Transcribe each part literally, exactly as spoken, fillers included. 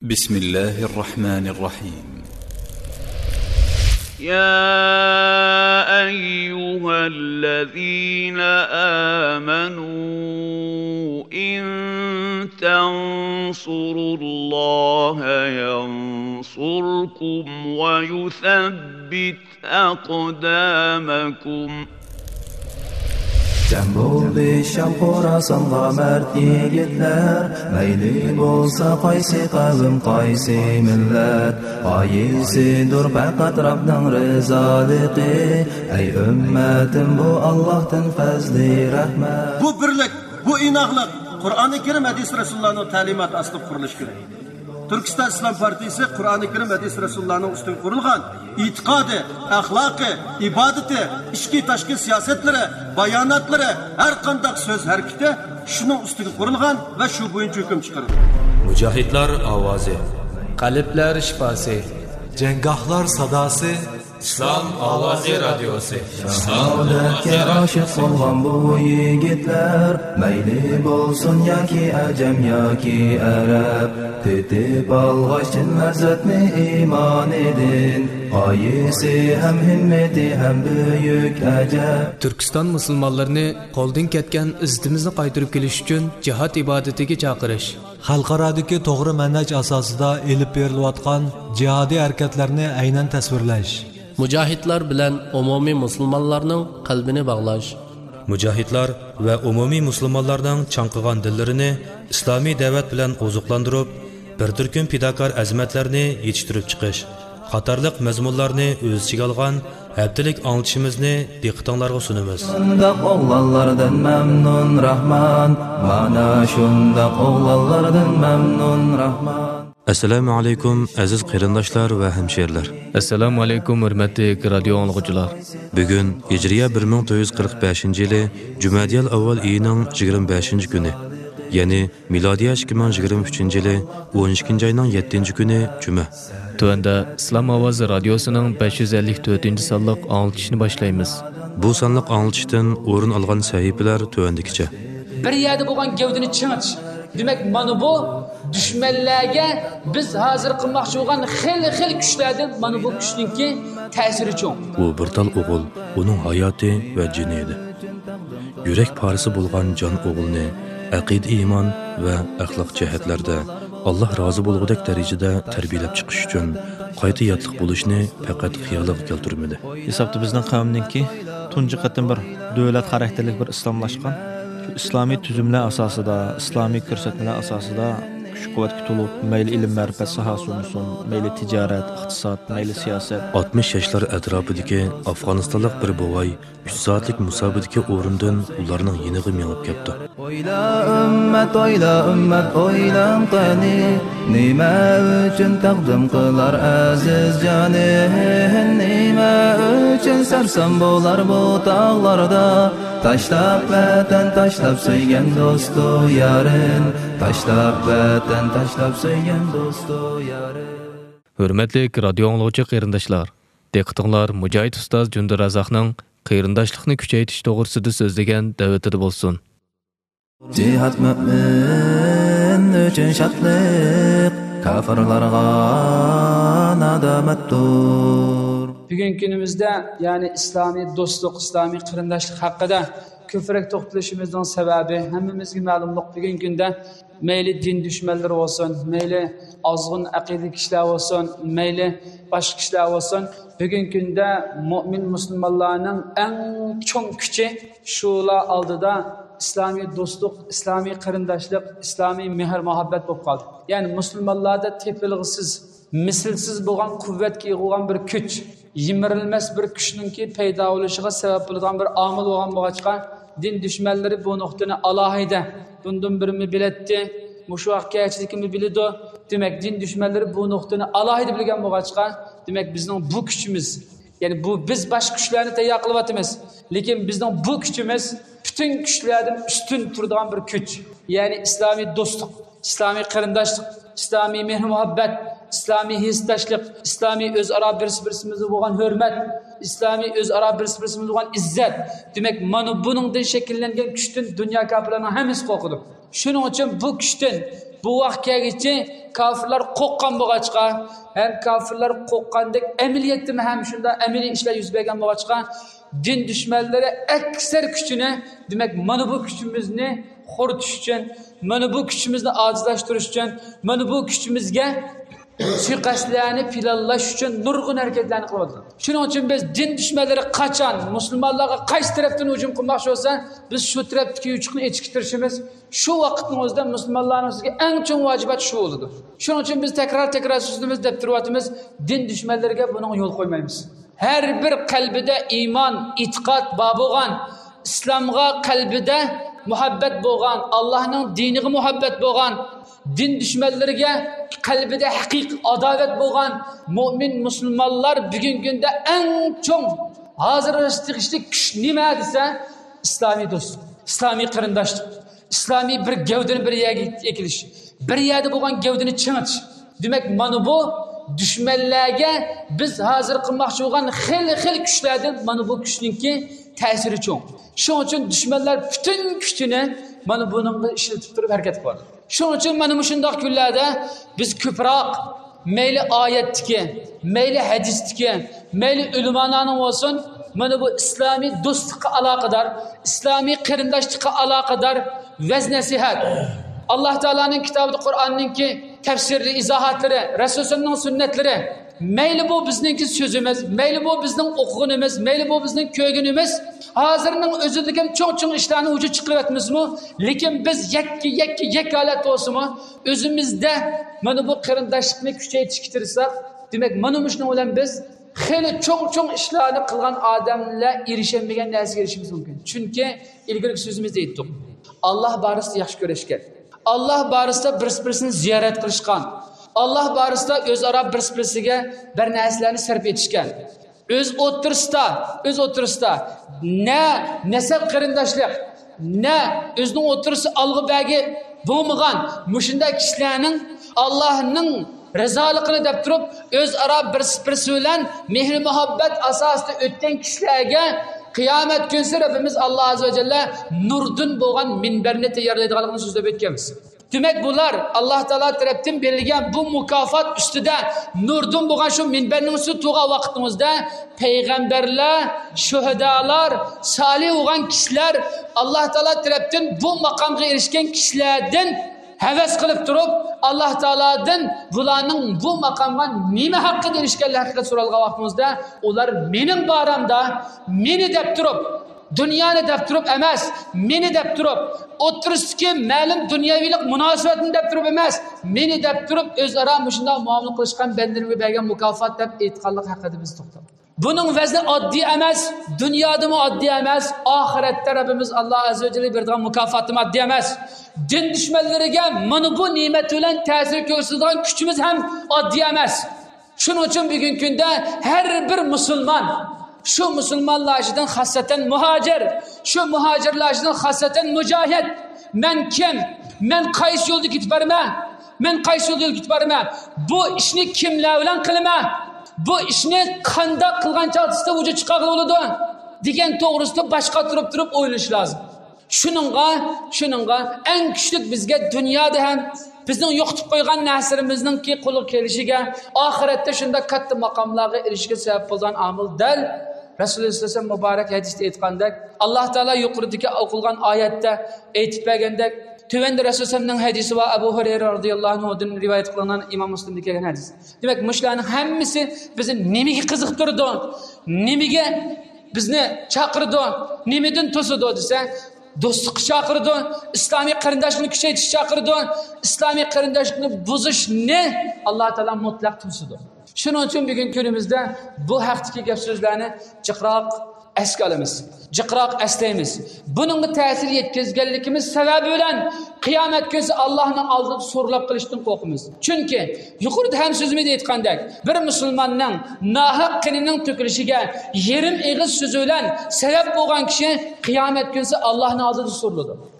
بسم الله الرحمن الرحيم. يا أيها الذين آمنوا إن تنصروا الله ينصركم ويثبت أقدامكم. Cem buldu Şam Xorasanğa mert yigitler, mayli bolsa qaysi qavm qaysi millat, qaysidir faqat Rabbning rizoliqi. Ey ummatim, bu Allohdan fazli rahmat. Bu birlik, bu inoqlik Qur'oni Karim hadis Rasulullohning ta'limoti asli qurilish kerak. Turkiston Islom partiyasi Qur'oni Karim hadis Rasulullohning ustidan qurilgan e'tiqodi, axloqi, ibodati, ichki tashqi siyosatlari, bayonotlari, har qanday so'z harakati shuning ustiga qurilgan va shu bo'yicha hukm chiqarilgan. Mujohidlar ovozi, qalblar shifosi, janggohlar sadosi, Islom ovozi radiosi. Saodatga oshiq bo'lgan bu yigitlar, mayli bo'lsin yoki ajam yoki arab, tetib olg'achin lazzatni iymon edin, qaysi ham himmati ham buyuk ajab. Turkiston musulmonlarini qo'ldan ketgan izzatimizni qaytarib kelish uchun jihad ibodatiga chaqirish, xalqarodagi to'g'ri manhaj asosida elib berilayotgan jihodiy harakatlarni aynan tasvirlash, mujohidlar bilan umumiy musulmonlarning qalbini bog'lash, mujohidlar va umumiy musulmonlarning chanqigan dillarini islomiy da'vat bilan oziqlantirib, bir turkum fidokor azmatlarni yetishtirib chiqish qatorliq mazmunlarni o'z ichiga olgan haftalik anglitishimizni diqqatingizga sunamiz. Shundoq o'g'lonlardan mamnun Rahman, mana shundoq o'g'lonlardan mamnun Rahman. Assalomu alaykum aziz qarindoshlar va hamshirlar. Assalomu alaykum hurmatli radio anglovchilar. Bugun Hijriya bir ming to'rt yuz qirq beshinchi yili Jumadiyal avval oyining yigirma beshinchi kuni, ya'ni milodiya ikki ming yigirma uchinchi yili o'n ikkinchi oyning yettinchi kuni Juma. Tuanda Islom ovozi radiosining besh yuz ellik to'rtinchi sonliq anglitishini boshlaymiz. Bu sonliq anglitishdan o'rin olgan sahifalar tuandikicha. Bir yerda bo'lgan gavdini chingitish. Demak, mana bu düşmanlarga biz hozir qilmoqchi bo'lgan xil-xil kuchlardan mana bu kuchninki ta'siri cho'ng. U bir tal o'g'il, uning hayoti va jini edi. Yurak parisi bo'lgan jon o'g'ilni aqida, iymon va axloq jihatlarda Alloh rozi bo'lgudek darajada tarbiyalab chiqish uchun qayta yodliq bo'lishni faqat xiyoliga keltirmadi. Hisobda bizning qavmninki tunji qatim bir davlat xarakterli bir islomlashgan, islomiy tuzumlar asosida, islomiy ko'rsatmalar asosida kuch-quvvatga to'lib, mayli ilm ma'rifat sohasi bo'lsin, mayli tijorat, iqtisod, mayli siyosat. oltmish yoshlar atrofidagi Afg'onistonlik bir bo'voy uch soatlik musobaqadagi o'rindan ularning yeniga mengib ketdi. Oyla ummat, oyla ummat, oylan qani, nima uchun taqdim qilar aziz jonin, nima uchun sarson bo'lar bu tog'larda, tashlab vatan, tashlab sevgan do'stu yarin, tashlab vatan, tashlab sevgan do'stu yarin. Hurmatli radio anglovchi qarindoshlar, diqqatinglar Mujohid ustoz Jundurazaqning qarindoshlikni kuchaytirish to'g'risida so'zlagan davatida bo'lsin. Jihad mu'min uchun shodlik, kafirlarga nadomatdir. Bugungi kunimizda, ya'ni islomiy do'stlik, islomiy qarindoshlik haqida ko'proq to'xtalishimizning sababi hammamizga ma'lumlik. Bugungi kunda mayli din dushmanlari bo'lsin, mayli ozg'in aqida kishilar bo'lsin, mayli boshqa kishilar bo'lsin, bugungi kunda mu'min musulmonlarning eng chong kuchi shular oldida islomiy do'stlik, islomiy qarindoshlik, islomiy mehr muhabbat bo'lib qoldi. Ya'ni musulmonlarda tepilg'isiz, mislsiz bo'lgan quvvatga eg'ilgan bir kuch, yimirilmas bir kuchninki paydo bo'lishiga sabab bo'lgan bir omil bo'lgan bo'lg'achqa, din dushmanlari bu nuqtani alohida bundan birimi biletdi, mushu haqqiyachilikni biladi. Demak, din dushmanlari bu nuqtani alohida bilgan bo'lg'achqa, demak bizning bu kuchimiz, ya'ni bu biz boshqa kuchlarni tayyor qilyapmiz, lekin bizning bu kuchimiz bütün kuchlardan ustun turadigan bir kuch. Ya'ni islomiy do'stlik, islomiy qarindoshlik, islomiy mehr muhabbat, İslami hissdaşlık, İslami özara birisi-birimizga bo'lgan hurmat, İslami özara birisi-birimizga bo'lgan izzat. Demak, mana buningdan shakllangan kuchdan dunyo kafirlarning hammasi qo'rqadi. Shuning uchun bu kuchdan bu vaqtgacha kafirlar qo'rqqan bo'lg'achqa, ham kafirlar qo'rqqandek amaliyotda ham shunda amaliy ishlar yuz bergan bo'lg'achqa, din dushmanlari aksar kuchini, demak, mana bu kuchimizni xurtish uchun, mana bu kuchimizni ojizlashtirish uchun, mana bu kuchimizga suiqasdlarni planlash uchun nurg'un harakatlarni qilyapti. Shuning uchun biz din dushmanlari qachon musulmonlarga qaysi tarafdan hujum qilmoqchi bo'lsa, biz shu tarafdagi yuchuqni echiktirishimiz, shu vaqtning o'zida musulmonlarga eng chong vajibat shu bo'ladi. Shuning uchun biz takror-takror so'zimiz deb turyapmiz, din dushmanlariga buning yo'l qo'ymaymiz. Her bir qalbida iymon, e'tiqod bor bo'lgan, islomga qalbida muhabbat bo'lgan, Allohning diniga muhabbat bo'lgan, din dushmanlariga qalbida haqiqiy adovat bo'lgan mo'min musulmonlar bugungi kunda eng chong hozir tegishli kuch nima desa, islomiy do'stlik, islomiy qarindoshlik, islomiy bir gavdani bir yerga ekilish, bir yerda bo'lgan gavdani chingitish. Demak, mana bu dushmanlarga biz hozir qilmoqchi bo'lgan xil-xil kuchlardan mana bu kuchninki ta'siri cho'ng. Shuning uchun dushmanlar butun kuchini mana buningga ishlatib turib harakat qiladi. Shuning uchun mana shunday kunlarda biz ko'proq mayli oyatdagi, mayli hadisdagi, mayli ulamolarning bo'lsin, mana bu islomiy do'stlikqa aloqador, islomiy qarindoshlikqa aloqador vaz nasihat, Alloh taolaning kitobida, Qur'onninki tafsirli izohatlari, Rasulullohning sunnatlari, mayli bu bizningki so'zimiz, mayli bu bizning o'qiganimiz, mayli bu bizning ko'rganimiz, hozirning o'zidagi cho'ng-cho'ng ishlarni o'zi chiqaryapmizmi? Lekin biz yakki yakki yakalat bo'lsimi, o'zimizda mana bu qarindoshlikni kuchaytirishga tirsak, demak, mana shuning bilan biz xeyli cho'ng-cho'ng ishlarni qilgan odamlar erishamagan narsaga erishimiz mumkin. Chunki ilgari so'zimizda aytdik. Alloh barisi yaxshi ko'rishgan. Allah barısida bir-birini ziyorat qilishgan. Allah barısida o'zaro bir-biriga bir narsalarni sarf etishgan. O'z o'tirisida, o'z o'tirisida ne nasab qarindoshlik, ne o'zining o'tirisi alg'ibagi bo'lmagan mushunda kishilarning Allohning rizoligini deb turib, o'zaro bir-biri bilan mehr muhabbat asosida o'tgan kishilarga qiyomat kunsi Rabbimiz Alloh azza va jalla nurdan bo'lgan minbarni tayyorlaydiganligini so'zlab o'tganmiz. Demak, bular Alloh taolo tarafdan berilgan bu mukofot ustida nurdan bo'lgan shu minbarning ustida turgan vaqtimizda payg'ambarlar, shuhadolar, solih bo'lgan kishilar Alloh taolo tarafdan bu maqomga erishgan kishilardan havas qilib turib, Alloh taolodan bularning bu maqomga nima haqqida erishganligi haqida so'ralgan vaqtimizda ular mening baramda, meni deb turib, dunyoni deb turib emas, meni deb turib, o'tirishdagi ma'lum dunyovilik munosabatni deb turib emas, meni deb turib o'zaro shunday muomala qilishgan bandalarga bergan mukofot deb aytganlik haqida biz to'xtaldik. Buning vazni oddiy emas, dunyodami oddiy emas, oxiratda Rabbimiz Alloh azza va jalla bergan mukofoti oddiy emas. Din dushmanlariga mana bu ne'mat bilan ta'sir ko'rsatadigan kuchimiz ham oddiy emas. Shuning uchun bugungi kunda har bir musulmon, shu musulmonlar ichidan xosatan muhojir, shu muhojirlar ichidan xosatan mujohid, men kim, men qaysi yo'lda ketib boraman, men qaysi yo'lda ketib boraman, bu ishni kimlar bilan qilaman, bu ishni qanday qilgancha vujud chiqarib bo'ladi degan to'g'risida boshqa turib turib o'ylash lozim. Shuningga, shuningga eng kuchli bizga dunyoda ham bizning yo'qotib qo'ygan narsalarimizning-ki qo'lga kelishiga, oxiratda shunda katta maqomlarga erishishga sabab bo'lgan omil dal Rasululloh sollallohu alayhi vasallam muborak hadisda aytgandek, Alloh taolo yuqoridagi o'qilgan oyatda aytib bergandek, tövende Rasulullah'ın hadisi va Abu Hurayra radhiyallohu anhudan rivoyat qilingan Imom Muslimda kelgan hadis. Demak, mushlarning hammasi bizni nimaga qiziqtirdi, nimaga bizni chaqirdi, nimadan to'sadi desa, do'stlikka chaqirdi, islomiy qarindoshlikni kuchaytirish chaqirdi, islomiy qarindoshlikni buzishni Alloh taolo mutlaq to'sadi. Shuning uchun bugun kunimizda bu haqdagi gap so'zlarni jiqroq esga olamiz, jiqroq eslaymiz. Buningga ta'sir yetkazganligimiz sababi bilan qiyomat kunsi Allohning oldida so'rlab qilishdan qo'rqamiz. Chunki yuqorida ham so'zimda aytgandek, bir musulmonning nohaq qinining to'kilishiga yerim eg'iz so'zi bilan sabab bo'lgan kishi qiyomat kunsi Allohning oldida so'riladi.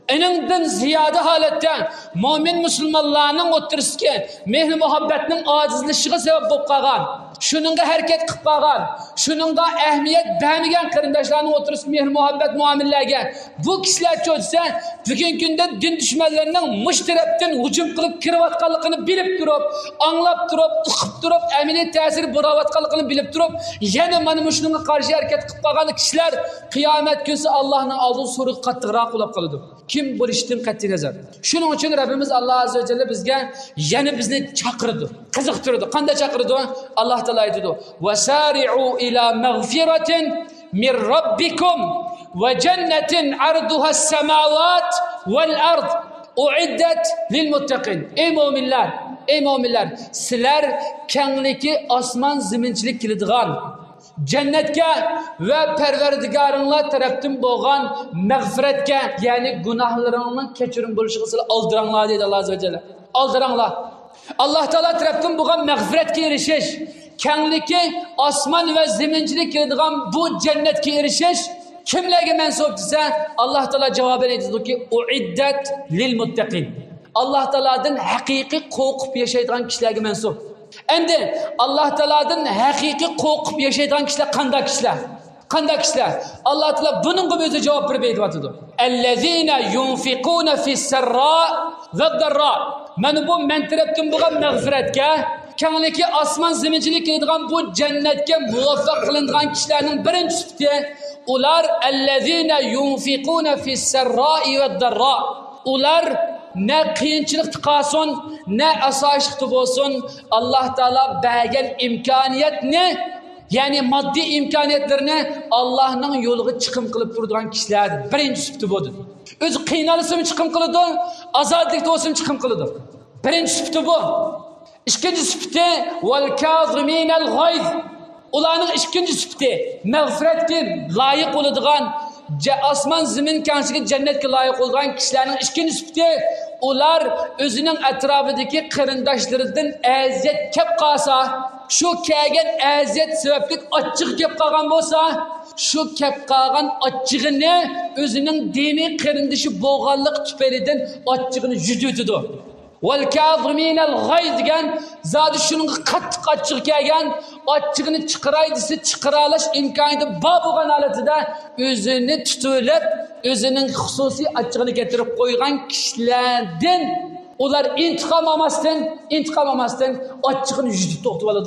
Eningden ziyade halette mümin Müslümanlarının otururken mehri muhabbetinin acizleşiği sebep bolup kalgan. Şununla hareket kılıp kalgan. Şununla ehmiyet vermeyen kırındaşlarının otururken mehri muhabbet muamillerge. Bu kişiler çözse bugün günde din düşmanlarının müşterepten hücum kılıp kirivatkallıkını bilip durup, anlap durup, ıkıp durup, emniyet tesiri buravatkallıkını bilip durup, yine manı şununla karşı hareket kılıp kalgan kişiler kıyamet günü Allah'ın aldığı soru kattıqraq olup kalıdır. Kim bu işten qat'i nazar? Şunun için Rabbimiz Allah azze ve celle bizge yani bizni çakırdı, kızıktırdı. Qanday çakırdı? Allah Teala aytdı: "Vesari'u ila mağfiratin min rabbikum ve cennetin arduha as-semavat vel ard uiddat lil muttaqin." Ey müminler, ey müminler, sizler kengliki osmon ziminchilik kiladigan cennetke ve perverdigarınla taraftan boğan mağfiretke yani günahlarının keçirim buluşuğusuyla aldıranlar dedi Allah azze ve celle. Aldıranlar. Allah Teala taraftan boğan mağfiretke erişiş. Kengliki osman ve zimincilik kiladigan bu cennetke erişiş. Kimlerge mensup ise Allah Teala cevabını dedi ki uiddat lil muttaqin. Allah Teala'dan hakiki korkup yaşaydıran kişilerge mensup. Endi Allah Teala'dan hakiki korkup yaşaydıran kişiler qanday kişiler? Qanday kişiler? Allah Teala bunun gibi özü cevap verip aytıyordu. Ellezine yunfikuna fis-serra ve'd-darra. Mana bu men tarafdan bo'lgan mag'firatga, kanliki osmon ziminchilik qiladigan bu jannatga muvaffaq qilingan kishilarning birinchi sifati ular ellezine yunfikuna fis-serra ve'd-darra. Ular ne qiyinchilik tiqasin, ne asoyishlik bo'lsin, Alloh taolo bergan imkoniyatni, ya'ni moddiy imkoniyatlarni Allohning yo'liga chiqim qilib turadigan kishilar birinchi sifati bo'ldi. O'zi qiynalsam chiqim qiladi, azodlikda bo'lsam chiqim qiladi. Birinchi sifati bu. Ikkinchi sifati val kaziminal g'ayz. Ularning ikkinchi sifati mag'firatga loyiq bo'ladigan osmon zimin kanshiga jannatga loyiq bo'lgan kishilarning ikkinchi sifati ular o'zining atrofidagi qarindoshlaridan aziyat kelib qolsa, shu kelgan aziyat sababli ochiq kelib qolgan bo'lsa, shu kelib qolgan ochiqini o'zining diniy qarindoshi bo'lganlik tufaylidan ochiqini yutadi. Val kaziminal g'ayz degan zodi shuning qattiq ochiq kelgan ochiqni chiqaray desa chiqaralash imkoniyati bor bo'lgan holatida o'zini tutilib o'zining xususiy ochiqni keltirib qo'ygan kishilardan ular intiqom olmasdan intiqom olmasdan ochiqni yutib to'xtab oladi.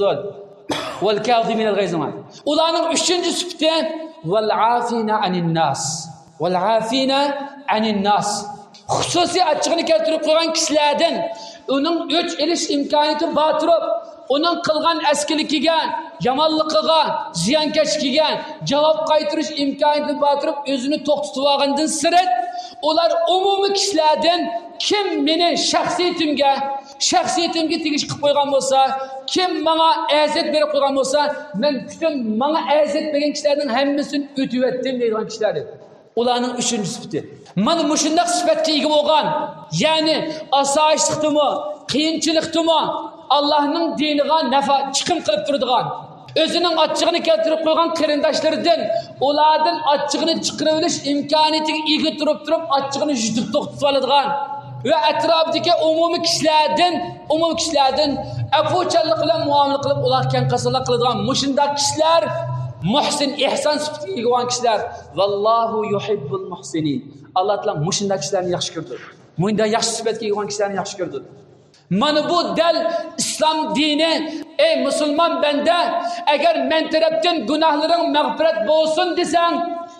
Val kaziminal g'ayz. Ularning uchinchi sifati val afina anin nas. Val afina anin nas. Xususiy ochiqni keltirib qo'ygan kishilardan uning o'ch elish imkoniyati bor turib, uning qilgan askiligiga, yomonligiga, ziyonkashligiga javob qaytarish imkoniyati bor turib, o'zini to'xtatib olgandan sirat ular umumiy kishilardan kim meni shaxsiyatimga, shaxsiyatimga tegish qilib qo'ygan bo'lsa, kim menga aziyat berib qo'ygan bo'lsa, men butun menga aziyat bergan kishilarning hammasini o'tib o'tdim deydigan kishilar. Ularning uchinchi sifati. Mana mushundaq sifatga ega bo'lgan, ya'ni asoyishlikdimi, qiyinchilikdimi Allohning diniga nafa chiqim qilib turadigan, o'zining ochiqni keltirib qo'ygan qarindoshlaridan ulardan ochiqni chiqarib olish imkoniyatiga ega turib turib ochiqni yutib to'xtatib oladigan va atrofdagi umumiy kishilardan, umumiy kishilardan afuchanlik bilan muomala qilib ularga qasolat qiladigan mushundaq kishilar muhsin, ihson sifatiga ega bo'lgan kishilar. Vallohu yuhibbul muhsinin. Allah taolo mushundaq kishilarni yaxshi ko'rdi. Bunda yaxshi sifatga ega bo'lgan kishilarni yaxshi ko'rdi. Mana bu dal islom dini. Ey musulmon banda, agar men tarafdan gunohlaring mag'firat bo'lsin desang,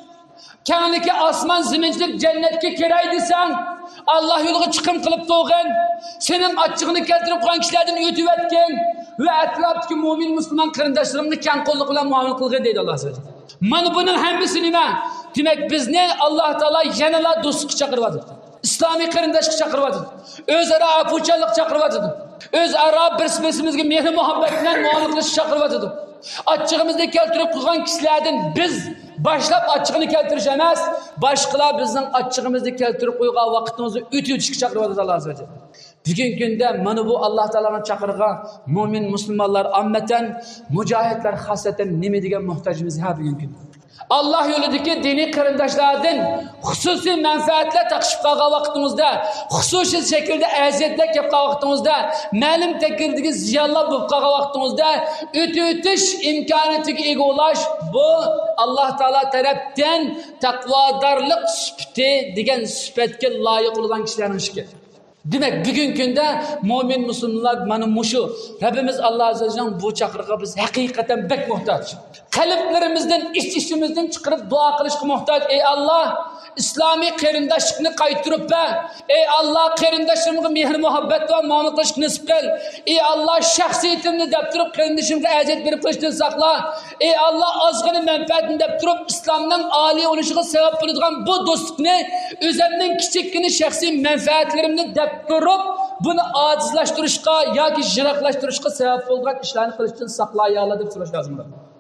kanliki osmon ziminchilik jannatga kiray desang, Allah yo'liga chiqim qilib to'g'in, sening ochiqni keltirib qo'ygan kishilardan o'tib o'tgan va atrofdagi mu'min musulmon qarindoshlaringni kang qo'llik bilan muomala qilgin deydi Alloh subhanahu va taolo. Mana buning hammasi nima? Demak, bizni Alloh taolo yanala do'stlikka chaqiryapti. İslomiy qarindoshlikka chaqiryapti. O'zaro afuchanlik chaqiryapti. O'zaro bir-birimizga mehr muhabbat bilan muomala qilishga chaqiryapti. Ochiqimizni keltirib qo'ygan kishilardan biz başlap ochiqni keltirish emas, boshqalar bizning ochiqimizni keltirib qo'ygan vaqtimizni o'tib o'tishga chaqiryapti Alloh subhanahu va taolo. Bugungi kunda mana bu Alloh taolaning chaqirgan mo'min musulmonlar ammatan, mujohidlar xosatan nima degan muhtojimiz ha bugungi kunda. Allah yo'lidagi diniy qarindoshlardan xususiy manfaatlar taqishib qolgan vaqtimizda, xususiy shaklda aziyatlar kelib qolgan vaqtimizda, ma'lum takildagi ziyonlar bo'lib qolgan vaqtimizda o'tib o'tish imkoniyatiga ega bo'lish bu Alloh taolo tarafdan taqvodorlik sifati degan sifatga loyiq bo'lgan kishilarning ishi. Demek bugün kunda mo'min musulmonlar mana mushu Rabbimiz Alloh azza va jalla bu chaqiriqqa biz haqiqatan bek muhtoj. Qalblarimizdan, ich-ichimizdan chiqarib duo qilishga muhtoj. Ey Alloh, islomiy qarindoshlikni qaytirib ber. Ey Alloh, qarindoshlarimga mehr muhabbat va muomala qilishni nasib qil. Ey Alloh, shaxsiyatimni deb turib qarindoshimga aziyat berib qo'yishdan saqla. Ey Alloh, ozgina manfaatni deb turib islomning oliy bo'lishiga sabab bo'ladigan bu do'stlikni o'zimning kichikkina shaxsiy manfaatlarimni deb turib buni ojizlashtirishga yoki jiroqlashtirishga sabab bo'lgan ishlarni qilishdan saqlay Alloh deb so'rash lozim.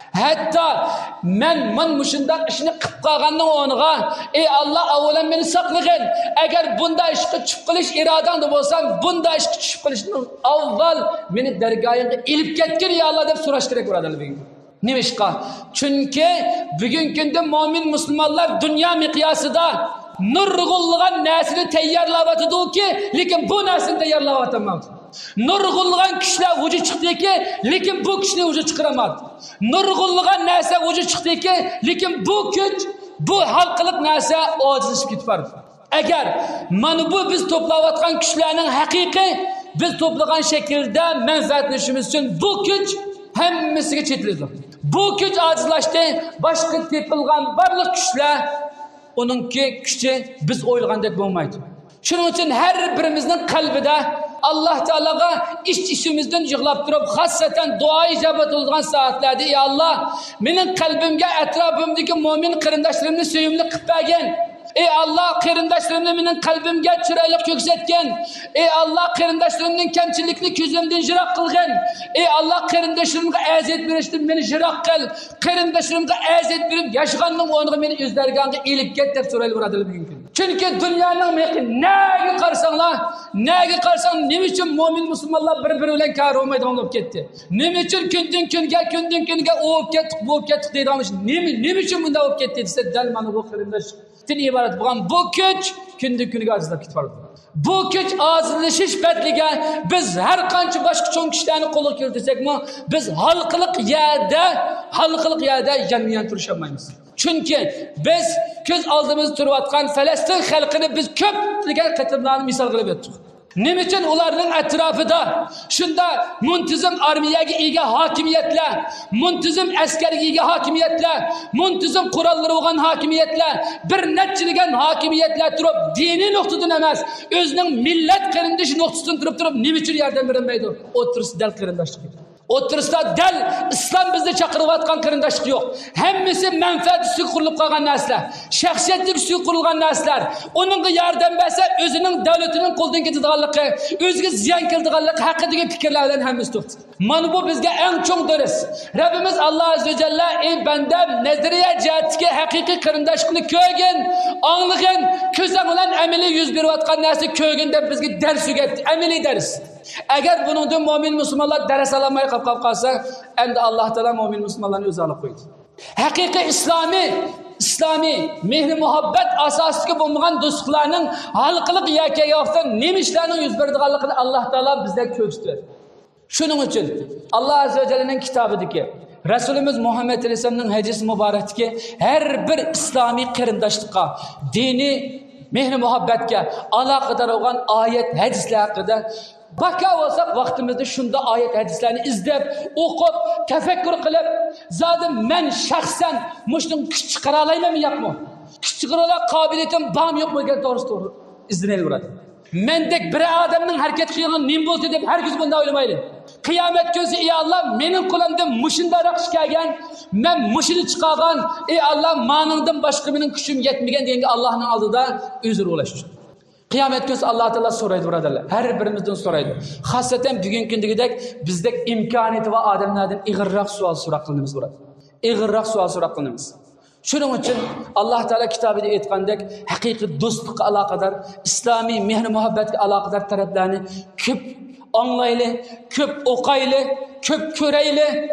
Hatta men men mushundaq ishni qilib qolganning o'rniga ey Alloh avvalan meni saqlagin. Agar bunday ishga tushib qilish irodangda bo'lsam, bunday ishga tushib qilishni avval meni dargohingga ilib ketgin ey Alloh deb so'rash kerak bo'ladi. Nima ishqa? Chunki bugungi kunda mo'min musulmonlar dunyo miqyosida nurg'ulg'an narsani tayyorlayotdi-ki, lekin bu narsani tayyorlayotmaydi. Nurg'ulg'an kuchlar vujud chiqdiki, lekin bu kuchni vujud chiqaramadi. Nurg'ulg'an narsa vujud chiqdiki, lekin bu kuch, bu xalqlik narsa ojizlashib ketib bordi. Agar mana bu biz to'playotgan kuchlarning haqiqiy biz to'plagan shaklda manfaatlanishimiz uchun bu kuch hammasiga chetiladi. Bu kuch ojizlashdi, boshqa tepilgan barliq kuchlar onunki kuchi biz o'ylagandek bo'lmaydi. Shuning uchun har birimizning qalbida Alloh taologa ish-ishimizdan yig'lab turib, xosatan duo ijobat bo'lgan soatlarda ey Alloh, mening qalbimga atrofimdagi mo'min qarindoshlarimni sevimli qilib bergin. Ey Alloh, qarindoshlarimni mening qalbimga chiroyli ko'rsatgin. Ey Alloh, qarindoshlarimning kamchilikni ko'zimdan yiroq qilgin. Ey Alloh, qarindoshlarimga aziyat berishdan meni yiroq qil. Qarindoshlarimga aziyat berib yashganning o'rniga meni o'z dargohingga elib ket deb so'raydilar bugun. Chunki dunyoning meqi nega qarsanglar, nega qarsang nima uchun mo'min musulmonlar bir-biri bilan kar olmaydigan bo'lib ketdi? Nima uchun kundan kunga, kundan kunga o'lib ketdik, bo'lib ketdik deydiganmiz? Nima nima uchun bunday bo'lib ketdi desa, dal mana bu qarindosh din iborat bo'lgan bu kuch kundan kunga ojizlab ketib bu kuch ojizlashish badliga biz har qancha boshqa cho'ng kishilarni qo'lga keltirsakmi, biz halqiliq yerda, halqiliq yerda jamiyan turisha olmaymiz. Chunki biz ko'z oldimizda turayotgan Falastin xalqini biz ko'plagan qatimlarni misol qilib o'tdik. Nima uchun ularning atrofida shunda muntizam armiyaga ega hokimiyatlar, muntizam askarga ega hokimiyatlar, muntizam qurollar bo'lgan hokimiyatlar, bir nechilagan hokimiyatlar turib, diniy nuqtadan emas, o'zining millat qarindoshi nuqtasidan turib turib, nima uchun yordam bermaydi? O'tirsa dal qarindoshlik. O'tirsa dal islom bizga chaqirayotgan qarindoshlik yo'q. Hammasi manfaat ustiga qurilib qolgan narsalar, shaxsiyatlik ustiga qurilgan narsalar. Uningga yordam bersa, o'zining davlatining qo'ldan ketadiganligi, o'ziga ziyon keladiganligi haqidagi fikrlar bilan hammasi to'xtadi. Mana bu bizga eng cho'ng dars. Rabbimiz Alloh azza va jalla ey bandam, nazariya jihatga haqiqiy qarindoshlikni ko'rgin, anglagin, ko'zing bilan amaliy yuz berayotgan narsa ko'rgin deb bizga dars o'rgatdi, amaliy dars. Agar buningdan mo'min musulmonlar dars olmay qolib qolsa, endi Alloh taolo mo'min musulmonlarni o'zi olib qo'ydi. Haqiqiy islomiy, islomiy mehr muhabbat asosiga bo'lmagan do'stliklarning halqiliq yakayofdan nima ishlarning yuz beradiganligini Alloh taolo bizga ko'rsatdi. Shuning uchun Alloh azza va jallaning kitobidagi Rasulimiz Muhammad alayhisolamning hadis muborakidagi har bir islomiy qarindoshlikqa, diniy mehr muhabbatga aloqador bo'lgan oyat, hadislar haqida baka olsak vaqtimizda shunda oyat hadislarni izlab, o'qib, tafakkur qilib, zodim men shaxsan mushning kuch chiqara olaymanmi yo'qmi? Kuch chiqara qobiliyatim bormi yo'qmi degan to'g'ri-to'g'ri izlaniladi. Mendek bir odamning harakat qilgan nim bo'lsa deb har kiz bunday o'ylamaydi. Qiyomat kunsi ey Alloh, mening qo'limdan mushundaroq ish kelgan, men mushini chiqargan, ey Alloh, meningdan boshqa mening kuchim yetmagan deganga Allohning oldida uzr ulash. Qiyomat kunsi Alloh taolo so'raydi birodarlar. Har birimizdan so'raydi. Xosatan bugungi kundagidek bizdek imkoniyati va odamlardan ig'irroq savol so'roq qilamiz birodar. Ig'irroq savol so'roq qilamiz. Shuning uchun Alloh taolo kitobida aytgandek, haqiqiy do'stlikqa aloqador, islomiy mehr muhabbatga aloqador taraflarni ko'p anglayli, ko'p o'qayli, ko'p ko'rayli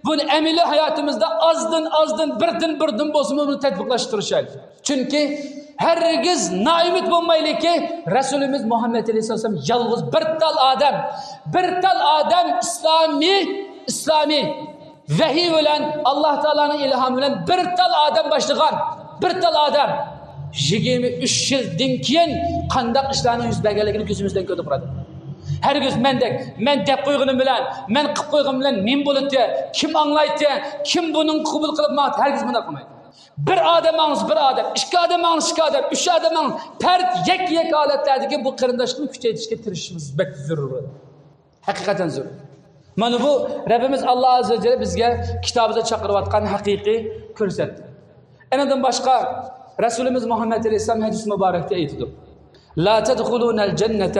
Bunu emili hayatımızda azdan azdan birden birden bozma bunu tatbiqlashtirishaylik. Chunki hergiz naimit bo'lmaylik ki Resulümüz Muhammed Aleyhisselam yalnız bir tal adam, bir tal adam İslami, İslami vahiy bilan Allah Teala'nın ilhamı bilan bir tal adam başlagan, bir tal adam yigirma uch yildan keyin qandaq ishlarning yuz berganligini ko'zimizdan ko'rib turadi. Hergiz mendek, men deb qo'yganim bilan, men qilib qo'yganim bilan men bo'ladi, kim anglaydi, kim buning qabul qilib ma'at, hergiz buni qilmaydi. Bir adam ağız, bir adam, iki adam ağız, iki adam, üç adam ağız, pert, yek yek aletlerdeki bu kırındaşlığı küçeytişke tirişimiz bek zürür. Hakikaten zürür. Mana bu Rabbimiz Allah Azze ve Celle bizge kitabıda çakırıvatkan hakiki körsetti. Enadan başka Resulümüz Muhammed Aleyhisselam hadis mübarekte eğitidir. La tedhulunel cennete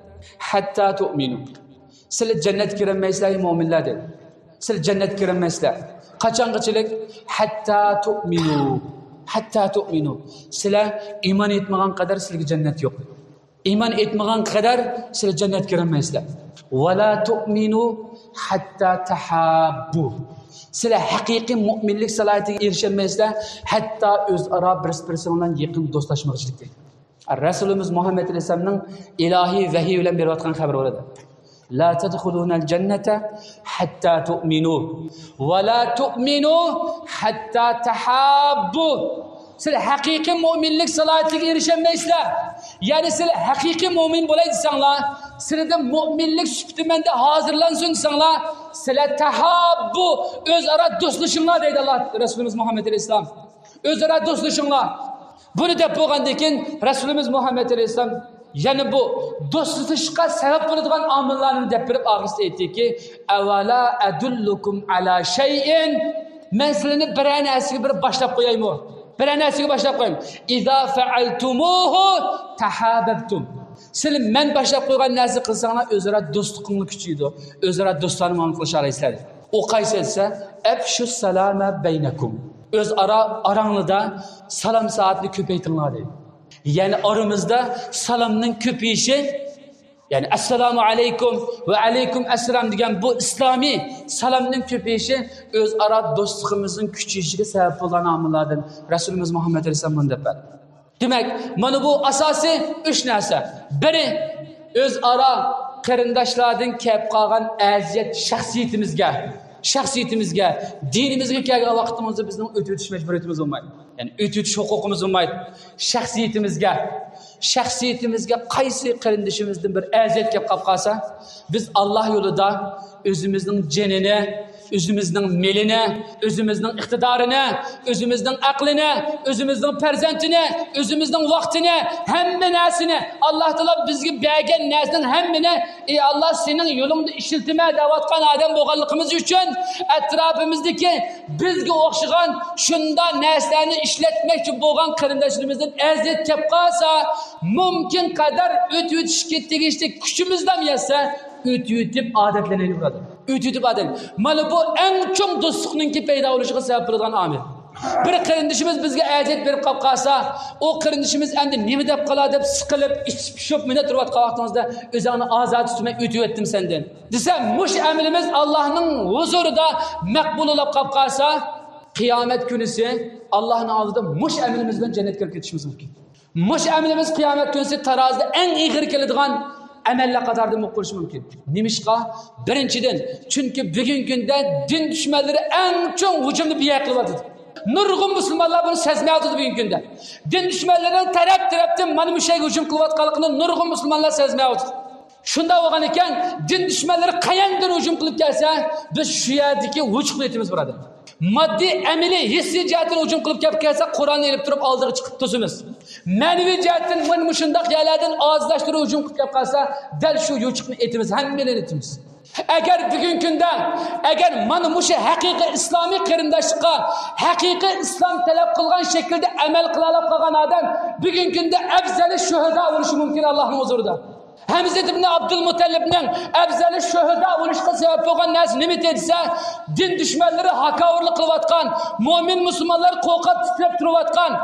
hatta tu'minu. Siz cennet kiremmeysler müminler dedi. Siz cennet kiremmeysler. Kaçangıçılık hatta tu'minu. Hatta tu'minu. Sizler iman etmeyen kadar sizge cennet yok. İman etmeyen kadar siz cennet kiremmeysler. Ve la tu'minu hatta tahabbu. Sizler hakiki müminlik salayetiga erişemezler. Hatta öz ara birisi-birisinden yakın dostlaşmakçılık değil. Resulümüz Muhammed Aleyhisselam'ın ilahi vahiy bilen bir vatkan haber orada. La tedhulunel cennete hatta tu'minu ve la tu'minu hatta tahabbu. Siz hakiki müminlik salayetiga erişemezler. Yani siz hakiki mümin bo'laydisanlar, sizde müminlik sübtimende hazırlansın sanlar, sizler tahabbu özara dostlaşınlar deydi Allah Resulümüz Muhammed Aleyhisselam. Özara dostlaşınlar. Bunu dep bo'lgandan keyin Resulümüz Muhammed Aleyhisselam yani bu dostlaşışga sebep bo'ladigan omillarni deb berib og'zida aytdiki, "Avvala adullukum ala shay'in." Men sizlarni bir narsaga bir boshlab qo'yaymi? Bir narsaga boshlab qo'yaymi? "Iza fa'altumuhu tahabbtum." Sizlar men boshlab qo'ygan narsa qilsanglar o'zaro do'stlikni kuchaydi. O'zaro do'stlarni muomala qilisharsizlar. O qaysi esa "Afshu salama baynakum." Öz ara aranlıda salam saatini köpeytinler dedi. Yani aramızda salamның köpeyişi, yani Esselamu Aleyküm ve Aleyküm Esselam diyen bu İslami salamның köpeyişi öz ara dostluğumuzun küçüğüşüge sebep olan amillerden Resulümüz Muhammed Aleyhisselam bunu depar. Demek, mana bu asası üç narsa. Biri, öz ara qarindoshlardan kelib qolgan aziyat shaxsiyatimizga, shaxsiyatimizga, dinimizga kelgan vaqtimizda bizning o'tib o'tish majburiyatimiz bo'lmaydi. Ya'ni o'tib o'tish huquqimiz bo'lmaydi. Shaxsiyatimizga, shaxsiyatimizga qaysi qarindishimizdan bir aziyat kelib qolib qolsa, biz Alloh yo'lida o'zimizning jinini, özümüzün melini, özümüzün iktidarını, özümüzün aklını, özümüzün farzandini, özümüzün vaktini, hemme narsini Allah Teala bizge bergen narsaning hemmini ey Allah senin yolunda işiltime davatkan adam bo'lganligimiz uchun atrofimizdagi bizge o'xshagan shunda narsalarni ishlatmoqchi bo'lgan qarindoshimizdan aziyat kelib qolsa, mumkin qadar o'tib o'tishga tegishli kuchimizdan yetsa ötüyütüp adetleneni burada. Ötüyütüp adet. Mana bu en çok dostluğunki peyda oluşuna sebep bo'lgan amil. Bir qarindishimiz bizga aziyat berib qolib qolsa, o qarindishimiz endi nima deb qoladi deb siqilib, ichib pishib, mina turayotgan vaqtimizda o'zingni ozod tutmay o'tib o'tdim sendan. Desam, mush amalimiz Allohning huzurida maqbul bo'lib qolib qolsa, qiyomat kunisi Allohning oldida mush amalimiz bilan jannatga ketishimiz mumkin. Mush amalimiz qiyomat kunisi tarozida eng ig'ir keladigan amelle qatarda muqurish mumkin. Nimishqa? Birinchidan, chunki bugungi kunda din dushmanlari eng chong hujumni biya qilyapti. Nurg'un musulmonlar buni sezmayapti bugungi kunda. Din dushmanlari taraf-tarafdan mana bu shayga hujum qilayotganligini nurg'un musulmonlar sezmayapti. Shunda bo'lgan ekan, din dushmanlari qayandan hujum qilib kelsa, biz shu yerdagi hujumlarimiz bo'ladi. Maddi ameli hissiy jihatdan hujum qilib kelib kelsa, Qur'onni elib turib oldiga chiqib turamiz. Ma'naviy jihatdan mana shunday yerlardan ozlashtirib hujum qilib kelib qolsa, dal shu yo'chiqni etimiz, hammalarni etimiz. Agar bugungi kunda, agar mana bu haqiqiy islomiy qarindoshlikqa, haqiqiy islom talab qilgan shaklda amal qila olib qolgan odam, bugungi kunda afzali shuhada bo'lishi mumkin Allohning huzurida. Hamza ibn Abdülmuttalibning afzali shuhada bo'lishga sabab bo'lgan narsa nima desa, din dushmanlari haqoratlik qilayotgan, mo'min musulmonlar qo'rqib titrab turayotgan,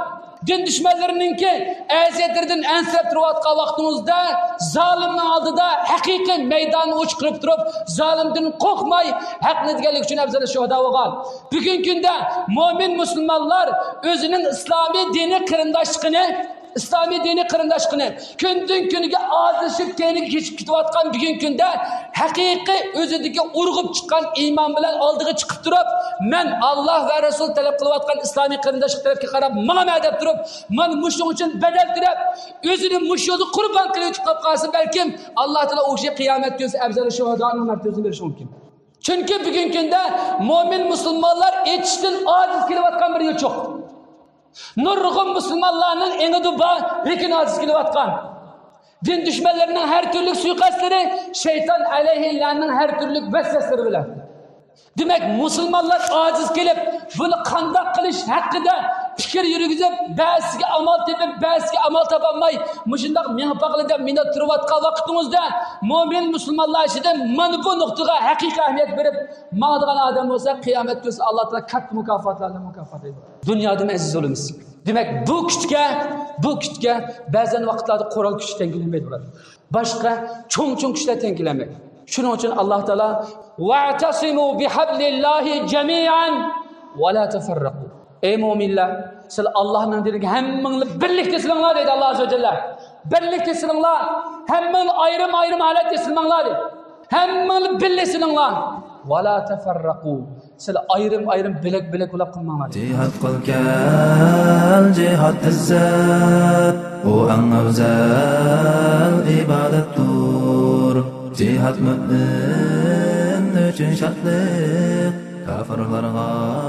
din düşmanlarınınki eziyetlerden ensirep duruyotgan vaqtimizda zalimning oldida haqiqiy maydonni o'chqirib turib, zalimdan qo'rqmay haqni deganlik uchun afzal shuhada bo'lgan. Bugungi kunda mo'min musulmonlar o'zining islomiy diniy qarindoshligini İslami dini qarindoshligini kundan kuniga ozishib keyniga kechib ketayotgan bugungi kunda haqiqiy o'zidagi urg'ib chiqqan iymon bilan oldiga chiqib turib, men Alloh va Rasul talab qilayotgan islomiy qarindoshlik tarafga qarab mana deb turib, men mushung uchun badal turib, o'zini mush yo'lda qurbon qilib chiqib qolsa, balkim Alloh taolo o'sha qiyomat kuni afzal shuhadoning martabasini berishi mumkin. Chunki bugungi kunda mo'min musulmonlar etishdan ojiz kelayotgan bir yo'l yo'q. Nurg'un musulmonlarning endi bor, lekin ojiz kelayotgan. Din düşmanlarının her türlü suikastları, şeytan aleyhillerinin her türlü vesveseleri bilen. Demek Müslümanlar aciz gelip bunu kandak kılış hakkında fikir yürügüzüp, bazısı amal tepip, bazısı amal tapanmay, müşündak menapaklıda minat turvatkan vakitimizde mümin Müslümanlar için man bu noktaya hakiki ahmiyet verip, mağduran adam olsa kıyamet gözü Allah Teala kat mükafatlarla mükafat ediyor. Dünyada aziz olumuz. Demek bu kütke, bu kütke bazen vakitlerde koral güçü tengilenmeyi olur. Başka çoğun çoğun güçler tengilenmeyi. Şunun için Allah Teala وَاَعْتَصِمُوا بِحَبْلِ اللّٰهِ جَمِيعًا وَلَا تَفَرَّقُوا. Ey müminler, siz Allah'ın dediği hemminle birlikte silahlar dedi Allah Azze ve Celle. Birlikte silahlar, hemmin ayrım ayrım halette silahlar dedi. Hemminle birlikte silahlar. وَلَا تَفَرَّقُوا. Siz ayrım ayrım bilek bilek ulak kılmanlar dedi. Cihad kıl kel, cihad izzet, o en afzel ibadettur. Cihad mümin üçün şartlık, kafirlarga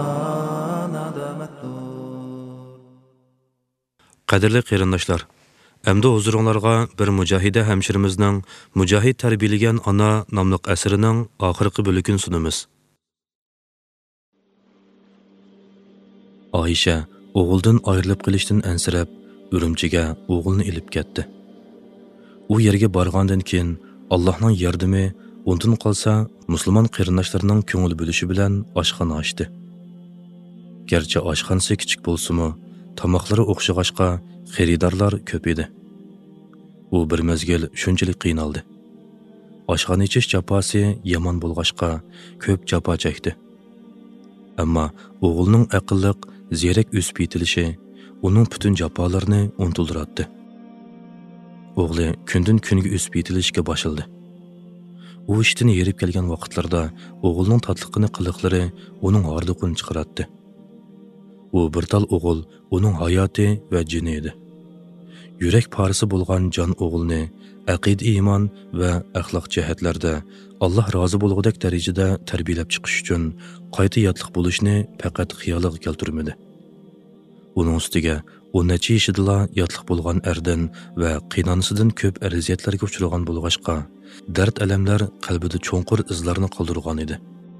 nadamettur. Qadrli qarindoshlar, endi huzuringizga bir mujahida hamshirimizning Mujahid tarbiyalagan ona nomli asrining oxirgi bo'lagini sunamiz. Oysha o'g'ildan ayrilib qolishdan ansirab, Urumchiga o'g'ilni ilib ketdi. U yerga borgandan keyin Allohning yordami undan qolsa, musulmon qarindoshlarining ko'ngil bo'lishi bilan oshxona ochdi. Garchi oshxonasi kichik bo'lsa-mu, tomoqlari o'xshag'ashqa xaridorlar ko'p edi. U bir mezgil shunchalik qiynaldi. Oshxona ichish jafosi yomon bo'lg'ashqa ko'p jafo chekdi. Ammo o'g'ilning aqlliq, ziyrak o'sib yetilishi uning butun jafolarini unutildiratdi. O'g'li kundan kunga o'sib yetilishga boshildi. U ishdan yerib kelgan vaqtlarda o'g'ilning tatliqini qiliqlari uning hordiqini chiqaratdi. U bir tal o'g'il uning hayoti va jini edi. Yurak parisi bo'lgan jon o'g'ilni aqida iymon va axloq jihatlarda Alloh rozi bo'lgudek darajada tarbiyalab chiqish uchun qayta yotliq bo'lishni faqat xiyoliga keltirmadi. Uning ustiga o'n necha yashidala yotliq bo'lgan erdan va qiynanisidan ko'p ariziyatlarga uchragan bo'lg'ashqa dard alamlar qalbida cho'nqur izlarni qoldirgan edi.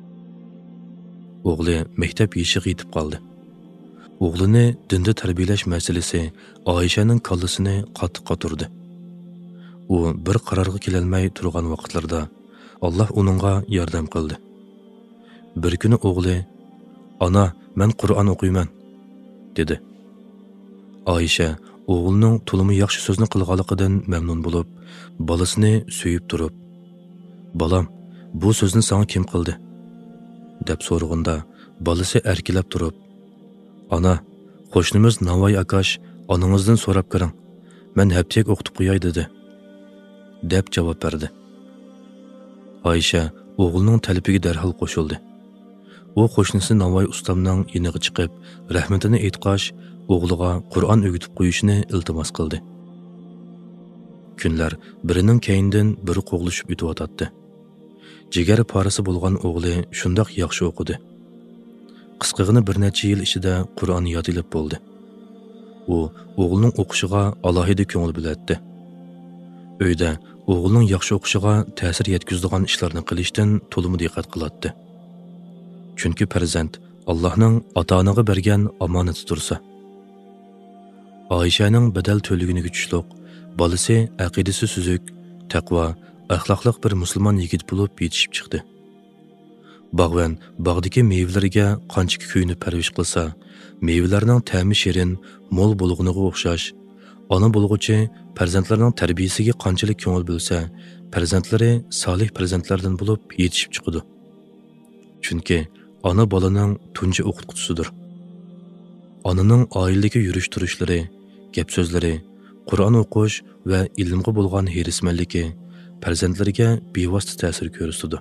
O'g'li maktab yeshiga yetib qoldi. O'g'lini dinda tarbiyalash masalasi Oyshaning kallasini qattiq qotirdi. U bir qarorga kelolmay turgan vaqtlarda Alloh uningga yordam qildi. Bir kuni o'g'li, "Ana, men Qur'on o'qiyman" dedi. Oysha o'g'lining to'limi yaxshi so'zni qilganligidan mamnun bo'lib, bolasini suyib turib, "Balam, bu so'zni senga kim qildi?" deb so'raganda, bolasi erkilab turib, "Ana, qo'shnimiz Navoiy akash onangizdan so'rab ko'ring. Men haftaga o'qitib qo'yay" dedi, deb javob berdi. Oysha o'g'lining talabiga darhol qo'shildi. U qo'shnisi Navoiy ustamning yiniga chiqib, rahmatini aytqach, o'g'liga Qur'on o'rgatib qo'yishni iltimos qildi. Kunlar birining keyindan biri qo'g'lishib o'tib Jigar parisi bo'lgan o'g'li shundoq yaxshi o'qidi. Qisqagina bir necha yil ichida Qur'on yodilib bo'ldi. U o'g'lining o'qishiga alohida ko'ngil biladi. Uyda o'g'lining yaxshi o'qishiga ta'sir yetkazadigan ishlarni qilishdan to'liq diqqat qiladi. Chunki farzand Allohning ota-onaga bergan omonati tursa. Oyshaning badal to'ligini kuchliq, bolasi aqidasi suzuk, taqvo, axloqliq bir musulmon yigit bo'lib yetishib chiqdi. Bog'van bog'dagi mevlarga qancha kuyunib parvish qilsa, mevlarning ta'mi shirin, mo'l bo'lg'uniga o'xshash, ona bo'lg'uchi farzandlarining tarbiyasiga qanchalik ko'ngil bo'lsa, farzandlari solih farzandlardan bo'lib yetishib chiqadi. Chunki ona bolaning tunji o'qituvchisidir. Onaning oiladagi yurish-turishlari, gap so'zlari, Qur'on o'qish va ilmga bo'lgan herismanligi farzandlariga bevosita ta'sir ko'rsatadi.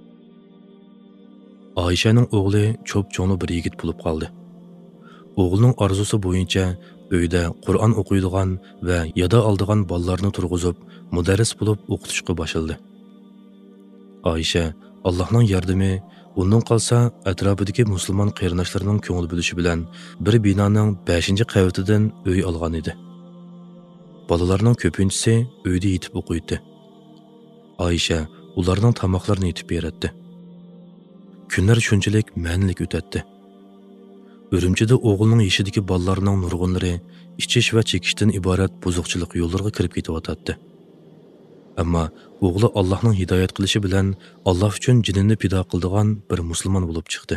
Oyshaning o'g'li cho'p-cho'ngli bir yigit bo'lib qoldi. O'g'lining orzusi bo'yicha uyda Qur'on o'qiydigan va yada oldigan bolalarni turg'izib, mudarris bo'lib o'qitishga boshladi. Oysha Allohning yordami, undan qolsa atrofidagi musulmon qarindoshlarining ko'ngil bo'lishi bilan bir binoning beshinchi qavatidan uy olgan edi. Bolalarning ko'pinchisi uyda yetib o'qiydi. Oysha ularning tomoqlarini yetib beradi. Kunlar shunchalik ma'nilik o'tadi. Urumchida o'g'lining yeshidagi bolalarning nurg'unlari ichish va chekishdan iborat buzuqchilik yo'llariga kirib ketayotdi. Ammo o'g'li Allohning hidoyat qilishi bilan Alloh uchun jinini pido qildigan bir musulmon bo'lib chiqdi.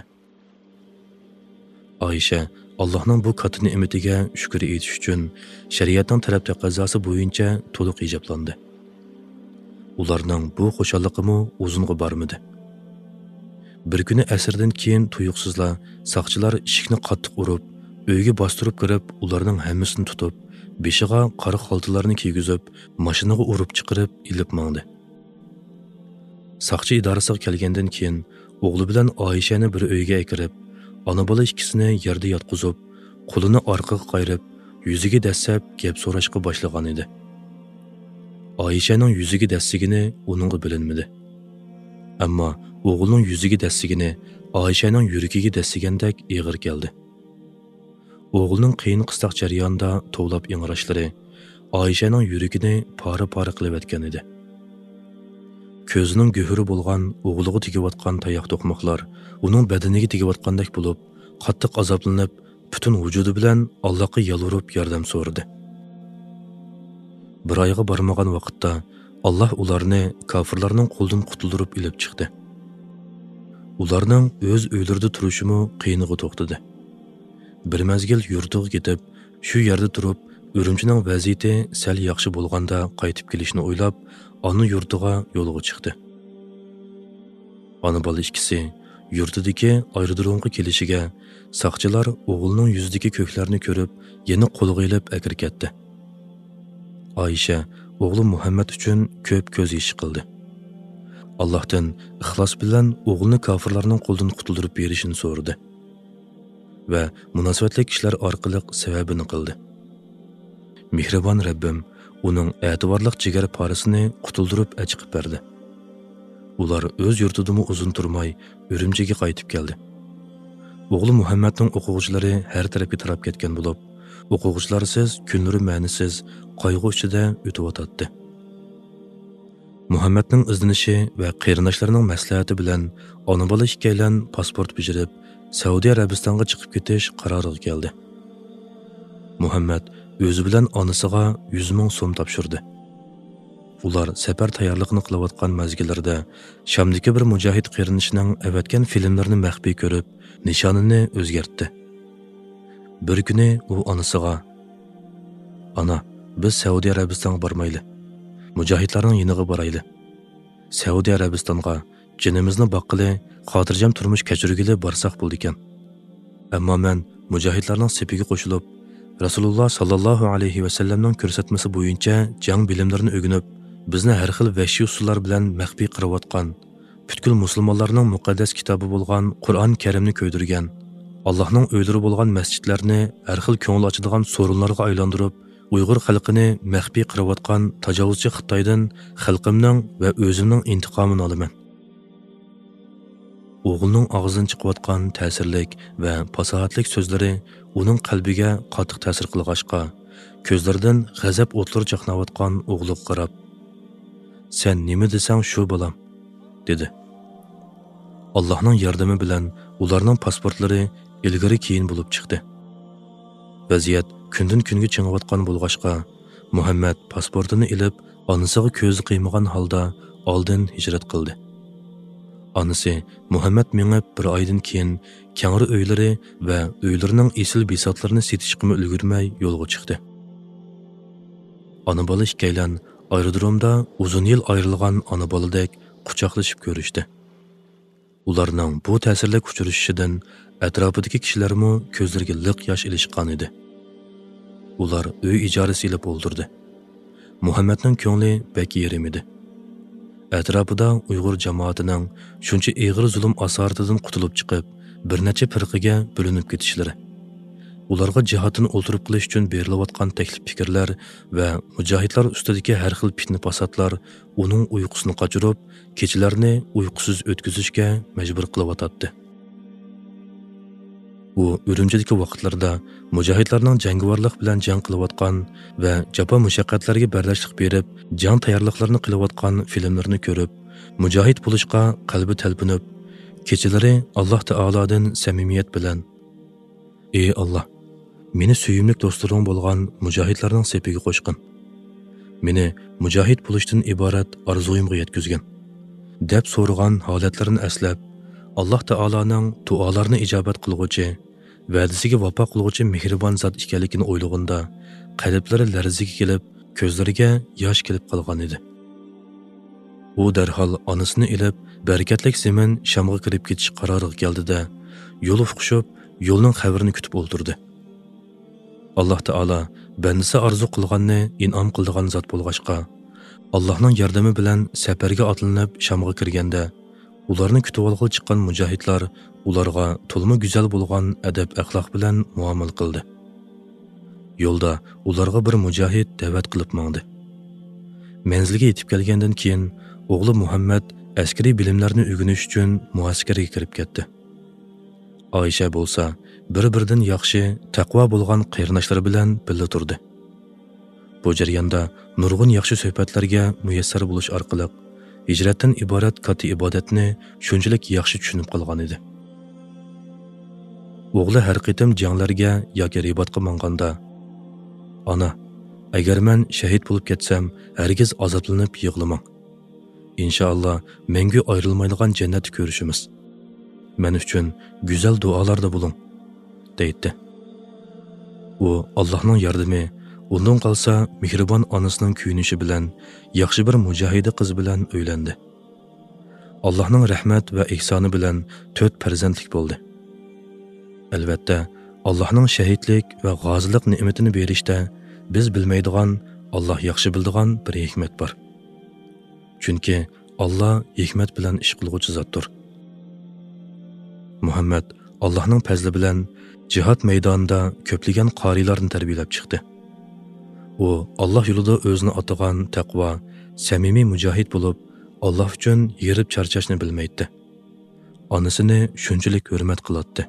Oysha Allohning bu katta ne'matiga shukr etish uchun shariatning talab taqozosi bo'yicha to'liq hijoblandi. Ularning bu xo'shalligimi uzunga bormadi. Bir kuni asrdan keyin tuyuqsizla saqchilar eshikni qattiq urib, uyga bostirib kirib, ularning hammasini tutib, beshiga qora xaltalarni kiygizib, mashinaga urib chiqarib ilib mangdi. Saqchi idorasiga kelgandan keyin o'g'li bilan Oyshani bir uyga kirib, ona bola ikkisini yerda yotqizib, qo'lini orqaga qayrib, yuziga dassab gap so'rashga boshlagan edi. Oyshaning yuziga dassigini uningga bilinmadi. Ammo o'g'lining yuziga dassigini Oyshaning yuragiga dassigandek ig'ir keldi. O'g'lining qiyin qistoq jarayonida tovlab ingrashlari Oyshaning yuragini pora-pora qilib etgan edi. Ko'zining go'huri bo'lgan o'g'liga tegayotgan tayoq to'qmoqlar uning badaniga tegayotgandek bo'lib, qattiq azoblanib, butun vujudi bilan Allohga yalvarib yordam so'radi. Bir oyga bormagan vaqtda Alloh ularni kofirlarning qo'ldan qutuldirib ilib chiqdi. Ularning o'z uylarida turishimi qiyiniga to'xtadi. Bir mezgil yurtiga ketib, shu yerda turib, Urumchining vaziyati sal yaxshi bo'lganda qaytib kelishni o'ylab, ona yurtiga yo'lga chiqdi. Ona bola ikkisi yurtidagi aerodromga kelishiga saqchilar o'g'lining yuzidagi ko'klarni ko'rib, yana qo'lga ilib akir ketdi. Oysha o'g'li Muhammad uchun ko'p ko'z yoshi qildi. Allohdan ixlos bilan o'g'lini kofirlarning qo'ldan qutuldirib berishini so'radi va munosabatli kishilar orqali sababini qildi. Mehribon Rabbim uning e'tiborli jigar parasini qutuldirib achiqib berdi. Ular o'z yurtidami uzun turmay Urumchiga qaytib keldi. O'g'li Muhammadning o'quvchilari har tarafga tarab ketgan bo'lib, o'quvchilarsiz kunlari ma'nisiz qayg'u ichida o'tib Muhammadning izdinishi va qarindoshlarining maslahati bilan ona bola ikkalan pasport bijirib, Saudiya Arabistonga chiqib ketish qaroriga keldi. Muhammad o'zi bilan onasiga yuz ming so'm topshirdi. Ular safar tayyorligini qilayotgan mazgillarda Shamdagi bir mujohid qarindoshining avatgan filmlarini maxfiy ko'rib, nishonini o'zgartdi. Bir kuni u onasiga: "Ana, biz Saudiya Arabistonga bormayli. Mujohidlarning yiniga borayli. Saudiya Arabistonga jinimizni boqqili, xotirjam turmush kechirgili borsak bo'ldi ekan. Ammo men mujohidlarning sepiga qo'shilib, Rasululloh sallallohu alayhi va sallamning ko'rsatmasi bo'yicha jang bilimlarini o'rganib, bizni har xil vahshiy usullar bilan maxfiy qirayotgan, butkul musulmonlarning muqaddas kitobi bo'lgan Qur'on Karimni ko'ydirgan, Allohning o'ylari bo'lgan masjidlarni har xil ko'ngil ochadigan so'rinlarga aylantirib, Uyg'ur xalqini maxfiy qirayotgan tajovuzchi Xitoydan xalqimning va o'zimning intiqomini olaman." O'g'lining og'zidan chiqayotgan ta'sirlik va fasohatlik so'zlari uning qalbiga qattiq ta'sir qilg'achqa, ko'zlaridan g'azab o'tlari chaqnayotgan o'g'liga qarab, "Sen nima desang shu bolam", dedi. Allohning yordami bilan ularning pasportlari ilgari keyin bo'lib chiqdi. Vaziyat kundan kunga chingayotgan bo'lg'achqa, Muhammad pasportini ilib, onasiga ko'zi qiymagan holda oldin hijrat qildi. Anısı Muhammed mengib bir oydan keyin kengri uylari va uylarining esil besatlarini setishqimi ulgurmay yo'lga chiqdi. Ana bola ikkaylan aerodromda uzun yil ayrilgan ana boladek quchoqlashib ko'rishdi. Ularning bu ta'sirli uchrashishidan atrofidagi kishilarmi ko'zlariga liq yosh ilishgan edi. Ular uy ijarasi ilib o'ldirdi. Muhammadning ko'ngli bek yerim edi. Atrofida Uyg'ur jamoatining shuncha ig'ir zulm asoratidan qutulib chiqib, bir necha firqaga bo'linib ketishlari, ularga jihatini o'ltirib qilish uchun berilayotgan taklif fikrlar va mujohidlar ustidagi har xil fitna fasodlar uning uyqusini qochirib, kechalarni uyqusiz o'tkazishga majbur qilayotdi. U Urumchidagi vaqtlarda mujohidlarning jangovarlik bilan jang qilayotgan va jafo mushaqqatlarga bardashlik berib, jang tayyorliklarini qilayotgan filmlarni ko'rib, mujohid bo'lishga qalbi talpinib, kechalari Alloh taolodan samimiyat bilan: "Ey Alloh, meni suyimli do'stlarim bo'lgan mujohidlarning sepiga qo'shqin. Meni mujohid bo'lishdan iborat orzuyimga yetkazgin" deb so'ragan holatlarini aslab, Alloh taoloning duolarini ijobat qilguvchi, va'dasiga vafo qilguvchi mehribon zot ekanligini o'ylaganda, qalblari larziga kelib, ko'zlariga yosh kelib qolgan edi. U darhol onasini ilib, barakatlik zemin Shamga kirib ketish qaroriga keldi-da, yo'l uqishib, yo'lning xabarini kutib o'ltirdi. Alloh taolo bandisi orzu qilganni in'om qildigan zot bo'lg'achqa, Allohning yordami bilan safarga otlanib Shamga kirganda, ularni kutib olg'il chiqqan mujohidlar ularga to'lma go'zal bo'lgan adab axloq bilan muomala qildi. Yo'lda ularga bir mujohid da'vat qilib mangdi. Manzilga yetib kelgandan keyin o'g'li Muhammad askariy bilimlarni o'rganish uchun muaskarga kirib ketdi. Oysha bo'lsa, bir-biridan yaxshi, taqvo bo'lgan qarindoshlar bilan birga turdi. Bu jarayonda nurg'un yaxshi suhbatlarga muyassar bo'lish orqali hijratdan iborat katta ibodatni shunchalik yaxshi tushunib qolgan edi. O'g'li har qitim janglarga yoki ribotga manganda: "Ana, agar men shahid bo'lib ketsam, hargiz azoblanib yig'lamang. Inshaalloh menga ayrilmaydigan jannatni ko'rishimiz. Men uchun go'zal duolarda bo'ling" deydi. U Allohning yordami, undan qolsa mehribon onasining kuyinishi bilan yaxshi bir mujohida qiz bilan uylandi. Allohning rahmat va ihsoni bilan to'rt farzandlik bo'ldi. Albatta, Allohning shahidlik va g'ozilik ne'matini berishda biz bilmaydigan, Alloh yaxshi bildigan bir hikmat bor. Chunki Alloh hikmat bilan ish qiluvchi zotdir. Muhammad Allohning fazli bilan jihad maydonida ko'plagan qorilarni tarbiyalab chiqdi. U Alloh yo'lida o'zini atagan taqvo, samimiy mujohid bo'lib, Alloh uchun yerib charchashni bilmaydi. Onasini shunchalik hurmat qiladi.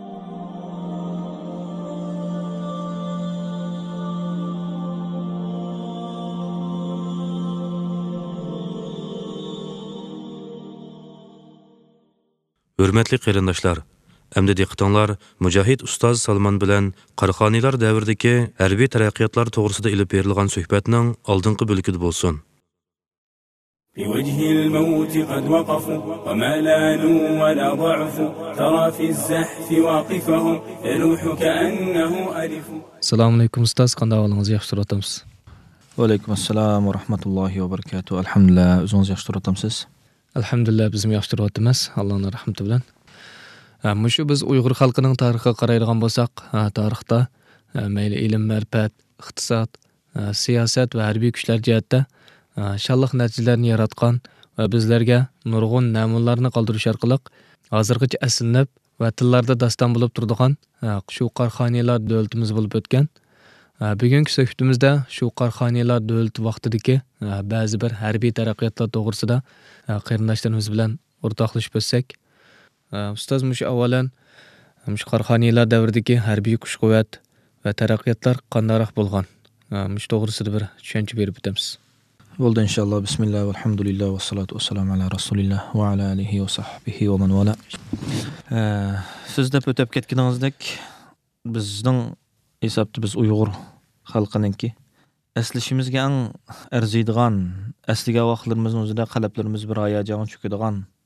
Hurmatli qarindoshlar, Әмді диққатыңлар Mücahid Ustoz Salman bilan Qarxoniylar davridagi harbiy taraqqiyotlar to'g'risida ilib berilgan suhbatning oldingi bo'lkida bo'lsin. بوجه الموت قد وقفوا وما لانوا ولا ضعفوا ترى في الزحف واقفهم يلوح كأنه ألف. Assalomu alaykum ustoz, qanday ahvolingiz? Yaxshi turibsiz? Va alaykum assalom va rahmatullohi va barakatuh. Alhamdulillah, o'zingiz yaxshi turibsiz? Alhamdulillah, biz ham yaxshi turibmiz, Allohning rahmati bilan. Mushu biz Uyg'ur xalqining tarixiga qaraydigan bo'lsak, tarixda mayli ilm, ma'rifat, iqtisod, siyosat va harbiy kuchlar jihatda shalliq natijalarni yaratgan va bizlarga nurg'un namunlarni qoldirish orqali hozirgacha aslinib va tillarda daston bo'lib turadigan shu Qarxoniylar davlatimiz bo'lib o'tgan. Bugungi suhbatimizda shu Qarxoniylar davlati vaqtidagi ba'zi bir harbiy taraqqiyotlar to'g'risida qarindoshlarimiz bilan o'rtoqlashib o'tsak, ustoz mush avvalan mush Qarxoniylar davridagi harbiy kuch-quvvat va taraqqiyotlar qandayroq bo'lgan? Mush to'g'risida bir tushuncha berib o'tamiz. Bo'ldi inshaalloh. Bismillah va alhamdulillah va salatu vassalamu ala rasulillah va ala alihi va sahbihi va man vala. Siz deb o'tib ketganingizdek, bizning hisobda biz Uyg'ur xalqininki aslishimizga eng arziydigan, asliga vaqtlarimizning o'zida qalblarimiz bir hayajonga cho'kadigan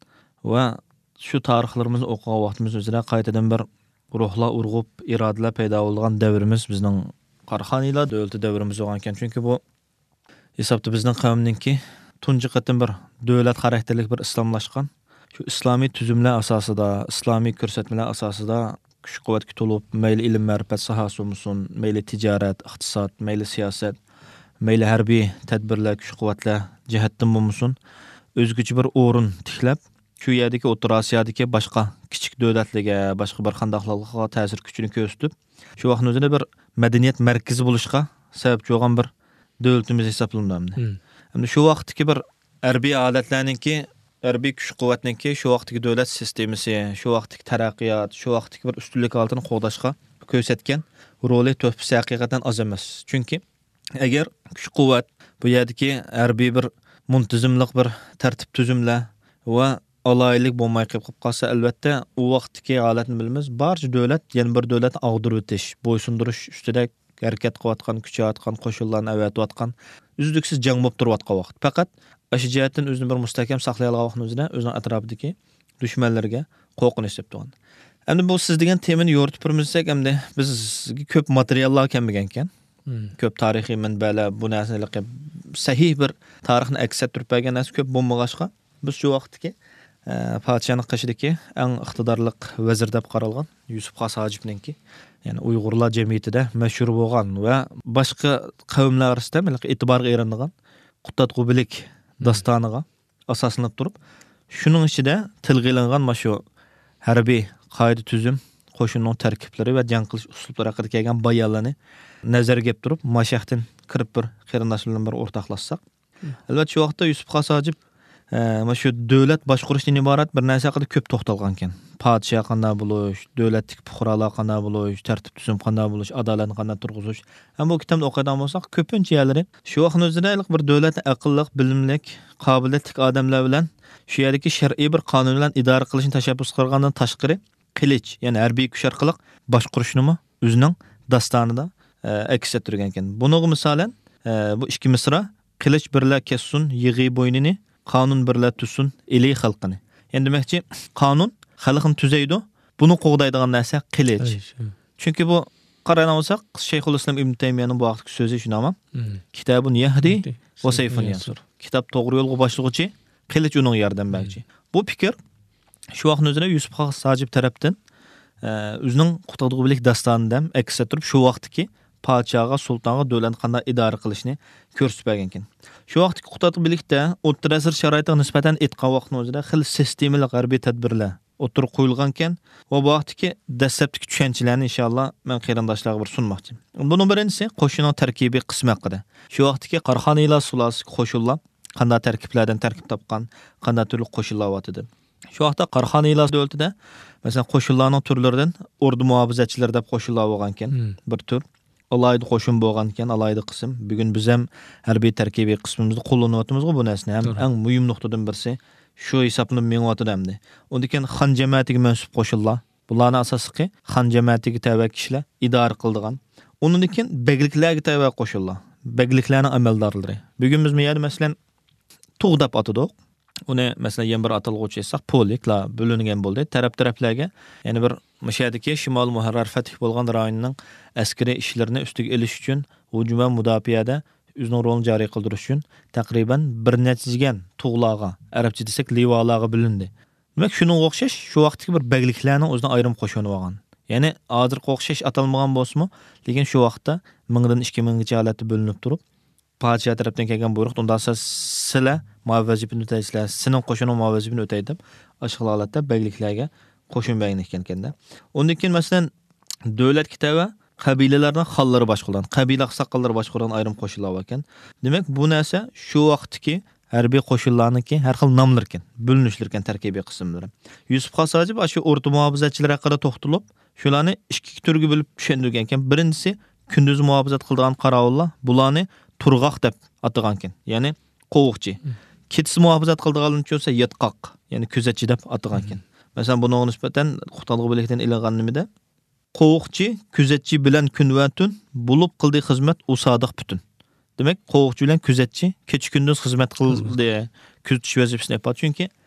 va shu tarixlarimizni o'qigan vaqtimiz o'zida qaytadan bir ruhlar urg'ub, irodalar paydo bo'lgan davrimiz bizning Qarxoniylar davlati davrimiz bo'lgan ekan. Chunki bu hisobda bizning qavmninki tunji qatim bir davlat xarakterlik bir islomlashgan, shu islomiy tuzumlar asosida, islomiy ko'rsatmalar asosida kuch-quvvatga to'lib, mayli ilm ma'rifat sohasi bo'lsin, mayli tijorat, iqtisod, mayli siyosat, mayli harbiy tadbirlar, kuch-quvvatlar jihatdan bo'lsin, o'zgacha bir o'rin tiklab, shu yerdagi O'rta Osiyodagi boshqa kichik davlatlarga, boshqa bir qandaqlarga ta'sir kuchini ko'rsatib, shu vaqtning o'zida bir madaniyat markazi bo'lishga sababchi bo'lgan bir davlatimiz hisoblanadi. Endi shu vaqtdagi bir harbiy odatlarningki, harbiy kuch-quvvatningki shu vaqtdagi davlat sistemasi, shu vaqtdagi taraqqiyot, shu vaqtdagi bir ustunlik altini qo'llashga ko'rsatgan roli to'pisi haqiqatan oz emas. Chunki agar kuch-quvvat bu yerdagi harbiy bir muntazimlik bir tartib tuzumlar va alaylik bo'lmay qolib qolsa, albatta u vaqtdagi holatni bilamiz. Barcha davlat yana bir davlat ag'dirib o'tish, bo'ysundirish ustida harakat qilayotgan, kuchayotgan, qo'shinlarni avatayotgan, uzluksiz jang bo'lib turayotgan vaqt. Faqat o'sha jihatdan o'zini bir mustahkam saqlay olgan vaqtning o'zida o'zining atrofidagi dushmanlarga qo'rqinish deb turgan. Endi bu siz degan temani yoritib turmizsak, endi bizga ko'p materiallar kelmagan ekan. Ko'p tarixiy manbalar bu narsalarga sahih bir tarixni aks ettirib bergan narsa ko'p bo'lmag'achqa, biz shu vaqtdagi podshohning qishidagi eng iqtidorli vazir deb qaralgan Yusuf Xos Hojibninki, ya'ni Uyg'urlar jamiyatida mashhur bo'lgan va boshqa qavmlar orasida e'tiborga erinadigan Qutadg'ubilik dastoniga asoslanib turib, shuning ichida tilga ilingan mashu harbiy qoida tuzum, qo'shinning tarkiblari va jang qilish uslublari haqida kelgan bayonlarni nazarga olib turib, mashahdan kirib bir qarindoshlar bilan bir o'rtoqlashsak, albatta shu vaqtda Yusuf Xos Hojib mana shu davlat boshqarishdan iborat bir narsa haqida ko'p to'xtalgan ekan. Podshoh qanday bo'lish, davlatlik fuqarolar qanday bo'lish, tartib tuzum qanday bo'lish, adolatni qanday turg'izish. Ham bu kitobni o'qigan bo'lsak, ko'pincha yerlari shu vaqtning o'zida bir davlatni aqlli, bilimlik, qobiliyatli odamlar bilan shu yerdagi shar'iy bir qonun bilan idora qilishni tashabbus qilgandan tashqari qilich, ya'ni harbiy kuch orqali boshqarishni o'zining dastonida aks ettirgan ekan. Buning misolan bu ikki misra qilich birla kessun, yig'i bo'ynini qonun birla tusun eli xalqini. Endi demakchi, qonun xalqni tuzaydi. Buni qo'g'daydigan narsa qilich. Chunki bu qarayna olsak, Shayxul Islom Ibn Taymiyaning bu vaqtdagi so'zi shunami? Kitabun yahdi va sayfun yansur. Kitob to'g'ri yo'lga boshlovchi, qilich uning yordam beruvchi. Bu fikr shu vaqtning o'zida Yusuf Xos Hojib tarafdan o'zining Qutadg'ubilik dastonida aks ettirib, shu vaqtdagi podshohga, sultonga davlatni qanday idora qilishni ko'rsatib bergan ekan. Shu vaqtdagi Qutadg'ubilikda o'rta asr sharoitiga nisbatan etgan vaqtning o'zida xil sistemali harbiy tadbirlar o'tirib qo'yilgan ekan va bu vaqtdagi dastlabki tushunchalarni inshaalloh men qarindoshlarga bir sunmoqchiman. Buning birinchisi qo'shinning tarkibiy qismi haqida. Shu vaqtdagi Qarxoniylar sulolasi qo'shinlar qanday tarkiblardan tarkib topgan, qanday turli qo'shinlar bo'tdi. Shu vaqtda Qarxoniylar davlatida masalan qo'shinlarning turlaridan o'rda muhofazachilar deb qo'shinlar bo'lgan ekan, bir tur. Alayda qo'shin bo'lgan ekan, alayda qism. Bugun biz ham harbiy tarkibiy qismimizni qo'llanayapmiz bu narsani. Ham eng muhim nuqtadan birisi shu hisoblanib menyotyapti. Undan keyin xon jamoatiga mansub qo'shinlar, bularning asosiy xon jamoatiga tava kishilar idora qildigan. Undan keyin begliklarga tava qo'shinlar, begliklarning amaldorlari. Bugun biz meyada masalan tug' deb atadik. Uni masalan yana bir atalg'uchi etsaq, poliklar bo'lingan bo'ldi. Taraf-taraflarga, ya'ni bir Mashhadagi Shimol Muharrar fath bo'lgan rayonning askariy ishlarini ustiga elish uchun hujum va mudofaada o'zining rolini joriy qildirish uchun taqriban bir necha tug'larga, arabcha desak livalarga bo'lindi. Demak, shunga o'xshash shu vaqtdagi bir bagliklarning o'zidan ayrim qo'shini bo'lgan. Ya'ni hozirgi o'xshash atalmagan bo'lsa-mu, lekin shu vaqtda mingdan ikki minggacha holatda bo'linib turib, podshoh tarafdan kelgan buyruq undan so'ng sizlar muvazzifini o'taysizlar, sizning qo'shining muvazzifini o'taydi deb ashqal holatda bagliklarga qo'shin bergan ekan-da. Undan keyin masalan davlat kitobi qabilalarning xollari boshqalan, qabila oqsoqollari boshqaran ayrim qo'shinlar bor ekan. Demak, bu narsa shu vaqtdagi harbiy qo'shinlarniki har xil nomlar ekan, bo'linishlar ekan tarkibiy qismlari. Yusuf Xos Hojib shu o'rta muhofazachilar haqida to'xtalib, shularni ikki turga bo'lib tushundirgan ekan. Birinchisi kunduz muhofazat qiladigan qarovullar, bularni turg'oq deb atagan ekan. Ya'ni qo'g'chi. Ketsi muhofazat qiladiganlar bo'lsa yetqoq, ya'ni kuzatchi deb atagan ekan. Masalan, bunga nisbatan Qutadg'ubilikdan ilingan nimada? Qo'g'chi, kuzatchi bilan kun va tun bo'lib qildi xizmat u sodiq butun. Demak, qo'g'chi bilan kuzatchi kecha kunduz xizmat qildi, kuzatish vazifasini yapadi. Chunki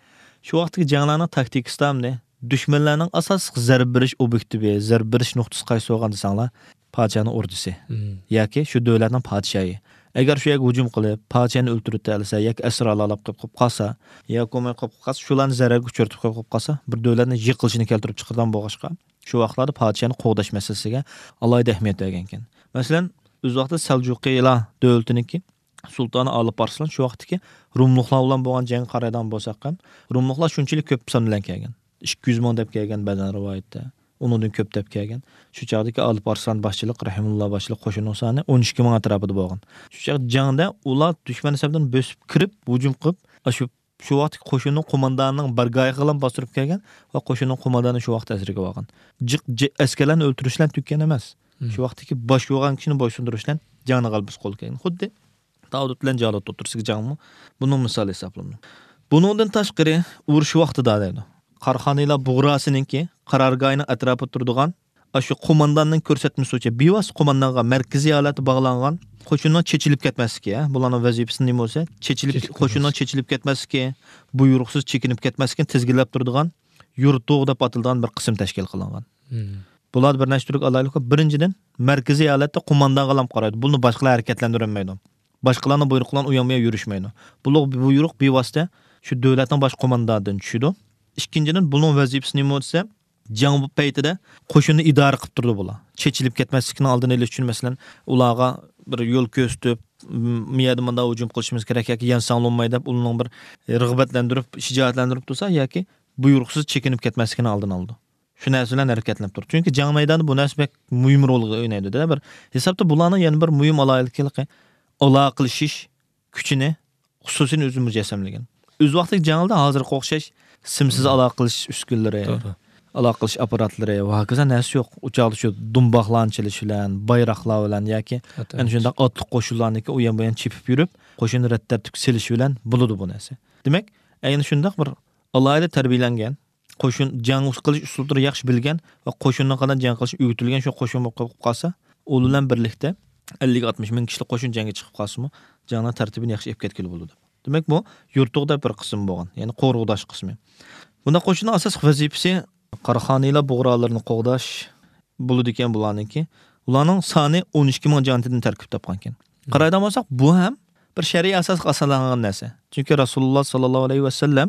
Shu vaqtdagi janglarning taktikasi hamda düşmanlarning asosiy zarb berish obyektivi, zarb berish nuqtasi qaysi bo'lgan desanglar, podshohning ordusi yoki shu davlatning podshohi. Agar shu yerga hujum qilib, podshohni o'ldirib olsa yoki asir olib qo'yib qolsa, yoki qo'may qo'yib qolsa, shularni zararga uchratib qo'yib qolsa, bir davlatning yiqilishini keltirib chiqardan bo'lg'ashqa, shu vaqtlarda podshohni qo'g'dash masalasiga alohida ahamiyat bergan ekan. Masalan, o'z vaqtida Saljuqiylar davlatiniki sultoni olib Arslan shu vaqtdagi Rumluqlar bilan bo'lgan jang qaraydan bo'lsak ham, Rumluqlar shunchalik ko'p son bilan kelgan. ikki yuz ming deb kelgan ba'zan rivoyatda. Undan ko'p deb kelgan. Shu chaqdagi Alp Arslan boshchilik, Rahimulloh boshchilik qo'shining soni o'n ikki ming atrofida bo'lgan. Shu chaq jangda ular dushman hisobidan bosib kirib, hujum qilib, shu shu vaqt qo'shinning qo'mondonining bargohiga bilan bostirib kelgan va qo'shinning qo'mondoni shu vaqt asirga olgan. Jiq askarlarni o'ltirishlar tukkan emas. Shu vaqtdagi bosh bo'lgan kishini bo'ysundirishlar jangni g'albis qo'l kelgan. Xuddi Davud bilan Jalot o'tirsiga jangmi? Buning misoli hisoblanadi. Buningdan tashqari urush vaqtida deydi. Qarxoniylar bug'rosininki qarorgohining atrofida turadigan, shu qo'mondonning ko'rsatmasicha bevos qo'mondonga markaziy holati bog'langan qo'shinning chechilib ketmasligi, bularning vazifasi nima bo'lsa, chechilib qo'shinning chechilib ketmasligi, buyruqsiz chekinib ketmasligi tizginlab turadigan yurtto'q deb atilgan bir qism tashkil qilingan. Bular bir nechta turk alaylik. Birinchidan markaziy holatda qo'mondonga lam qaraydi. Buni boshqalar harakatlantirmaydi. Boshqalarning buyruqlarini uyamay yurishmaydi. Bular buyruq bevosita shu davlatning bosh qo'mondonidan tushidi. Ikkinchidan buning vazifasi nima bo'lsa, jang paytida qo'shinni idora qilib turdi bular. Chechilib ketmaslikni oldini olish uchun masalan, ularga bir yo'l ko'rsatib, miyada menda hujum qilishimiz kerak yoki yansanlanmay deb ularning bir rag'batlantirib, shijoatlantirib tursa yoki buyruqsiz chekinib ketmaslikni oldini oldi. Shu narsa bilan harakatlanib turdi. Chunki jang maydonida bu narsa bek muhim rol o'ynaydi. Bir hisobda bularning yana bir muhim aloqaligi aloqalashish kuchini xususan o'zi mujassamlagan. O'z vaqtida jangda hozirga o'xshash simsiz aloqa qilish uskunlari, aloqa qilish apparatlari va hokazo narsa yo'q. Uchoqda shu dumboqlanchilish bilan, bayroqlar bilan yoki ana shunday otliq qo'shinlarniki u ham bilan chepib yurib, qo'shinni rattartib selish bilan bo'ladi bu narsa. Demak, ayni shunday bir alohida tarbiyalangan, qo'shin jang qilish usullarini yaxshi bilgan va qo'shinning qanday jang qilish o'rgatilgan shu qo'shin bo'lib qolsa, u bilan birlikda ellik oltmish ming kishilik qo'shin jangga chiqib qolsa-mu, jangning tartibini yaxshi olib ketgan bo'ladi. Demak, bu yurtto'qda bir qism bo'lgan, ya'ni qo'rg'udash qismi. Bunda qo'shinning asosiy vazifasi Qarxoniylar bug'ralarini qo'g'dash bo'ladi ekan bularniki. Ularning soni o'n ikki ming jondan tarkib topgan ekan. Qaraydan bo'lsak, bu ham bir shariy asosga asosangan narsa. Chunki Rasululloh sallallohu alayhi va sallam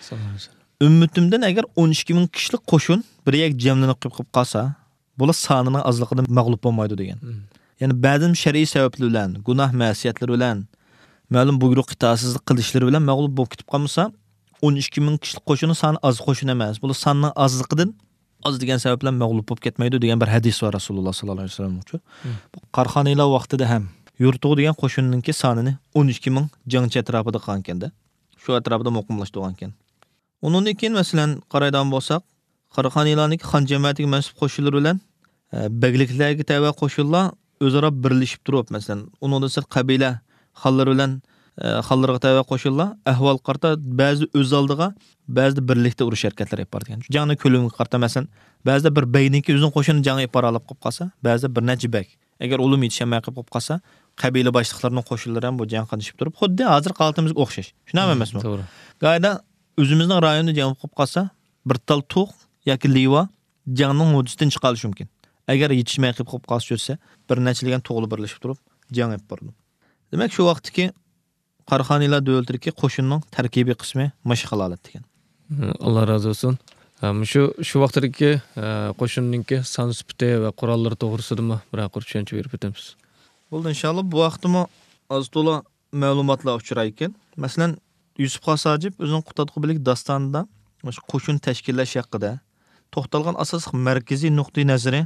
ummatimdan agar o'n ikki ming kishilik qo'shin bir yak jamlanib qilib qolsa, bular sonining ozligidan mag'lub bo'lmaydi degan. Ya'ni ba'zi shariy sabablar bilan, gunoh ma'siyatlar bilan, ma'lum buyruq itoatsizlik qilishlari bilan mag'lub bo'lib ketib qolmasa, o'n ikki ming kishilik qo'shinning soni oz qo'shin emas. Bular sonning ozligidan oz degan sabab bilan mag'lub bo'lib ketmaydi degan bir hadis var Rasululloh sallallohu alayhi vasallam uchun. Bu Qarxoniylar vaqtida ham yurtto'q degan qo'shinninki sonini o'n ikki ming jangchi atrofida qolgan ekanda. Shu atrofida muqimlashtirgan ekan. Undan keyin masalan qaraydan bo'lsak, Qarxoniylarning xon jamoatiga mansub qo'shinlar bilan bagliklarga tava qo'shinlar o'zaro birlashib turib, masalan, undan sir qabila xallar bilan xallarga tava qo'shinlar ahvol qarta ba'zi o'z oldiga, ba'zi birlikda urush harakatlari yapar ekan. Jangni ko'limiga qarta masalan, ba'zida bir bayniki o'zing qo'shinni jang yapara olib qolib qolsa, ba'zida bir necha bak. Agar o'lim yetishmay qolib qolsa, qabila boshliqlarining qo'shinlari ham bu jang qilishib turib, xuddi hozir qoltimizga o'xshash. Shunami emasmi? To'g'ri. Qayda o'zimizning rayonda jang qilib qolsa, bir tal to'q yoki liva jangning hududdan chiqa olishi mumkin. Agar yetishmay qolib qolsa, bir nechilagan to'g'li birlashib turib jang olib bordi. Demak, shu vaqtdagi Qarxoniylar davlatidagi qo'shinning tarkibiy qismi mashg'ul holat ekan. Alloh rozi bo'lsin. Shu shu vaqtdagi qo'shinninki son sifati va qurollar to'g'risida bir aqir tushuncha berib o'tamiz. Bo'ldi, inshaalloh bu vaqtda oz to'la ma'lumotlar uchrar ekan. Masalan, Yusuf Xosajib o'zining Qutadqu bilik dastonida o'sha qo'shin tashkillash haqida to'xtalgan asosiy markaziy nuqtai nazari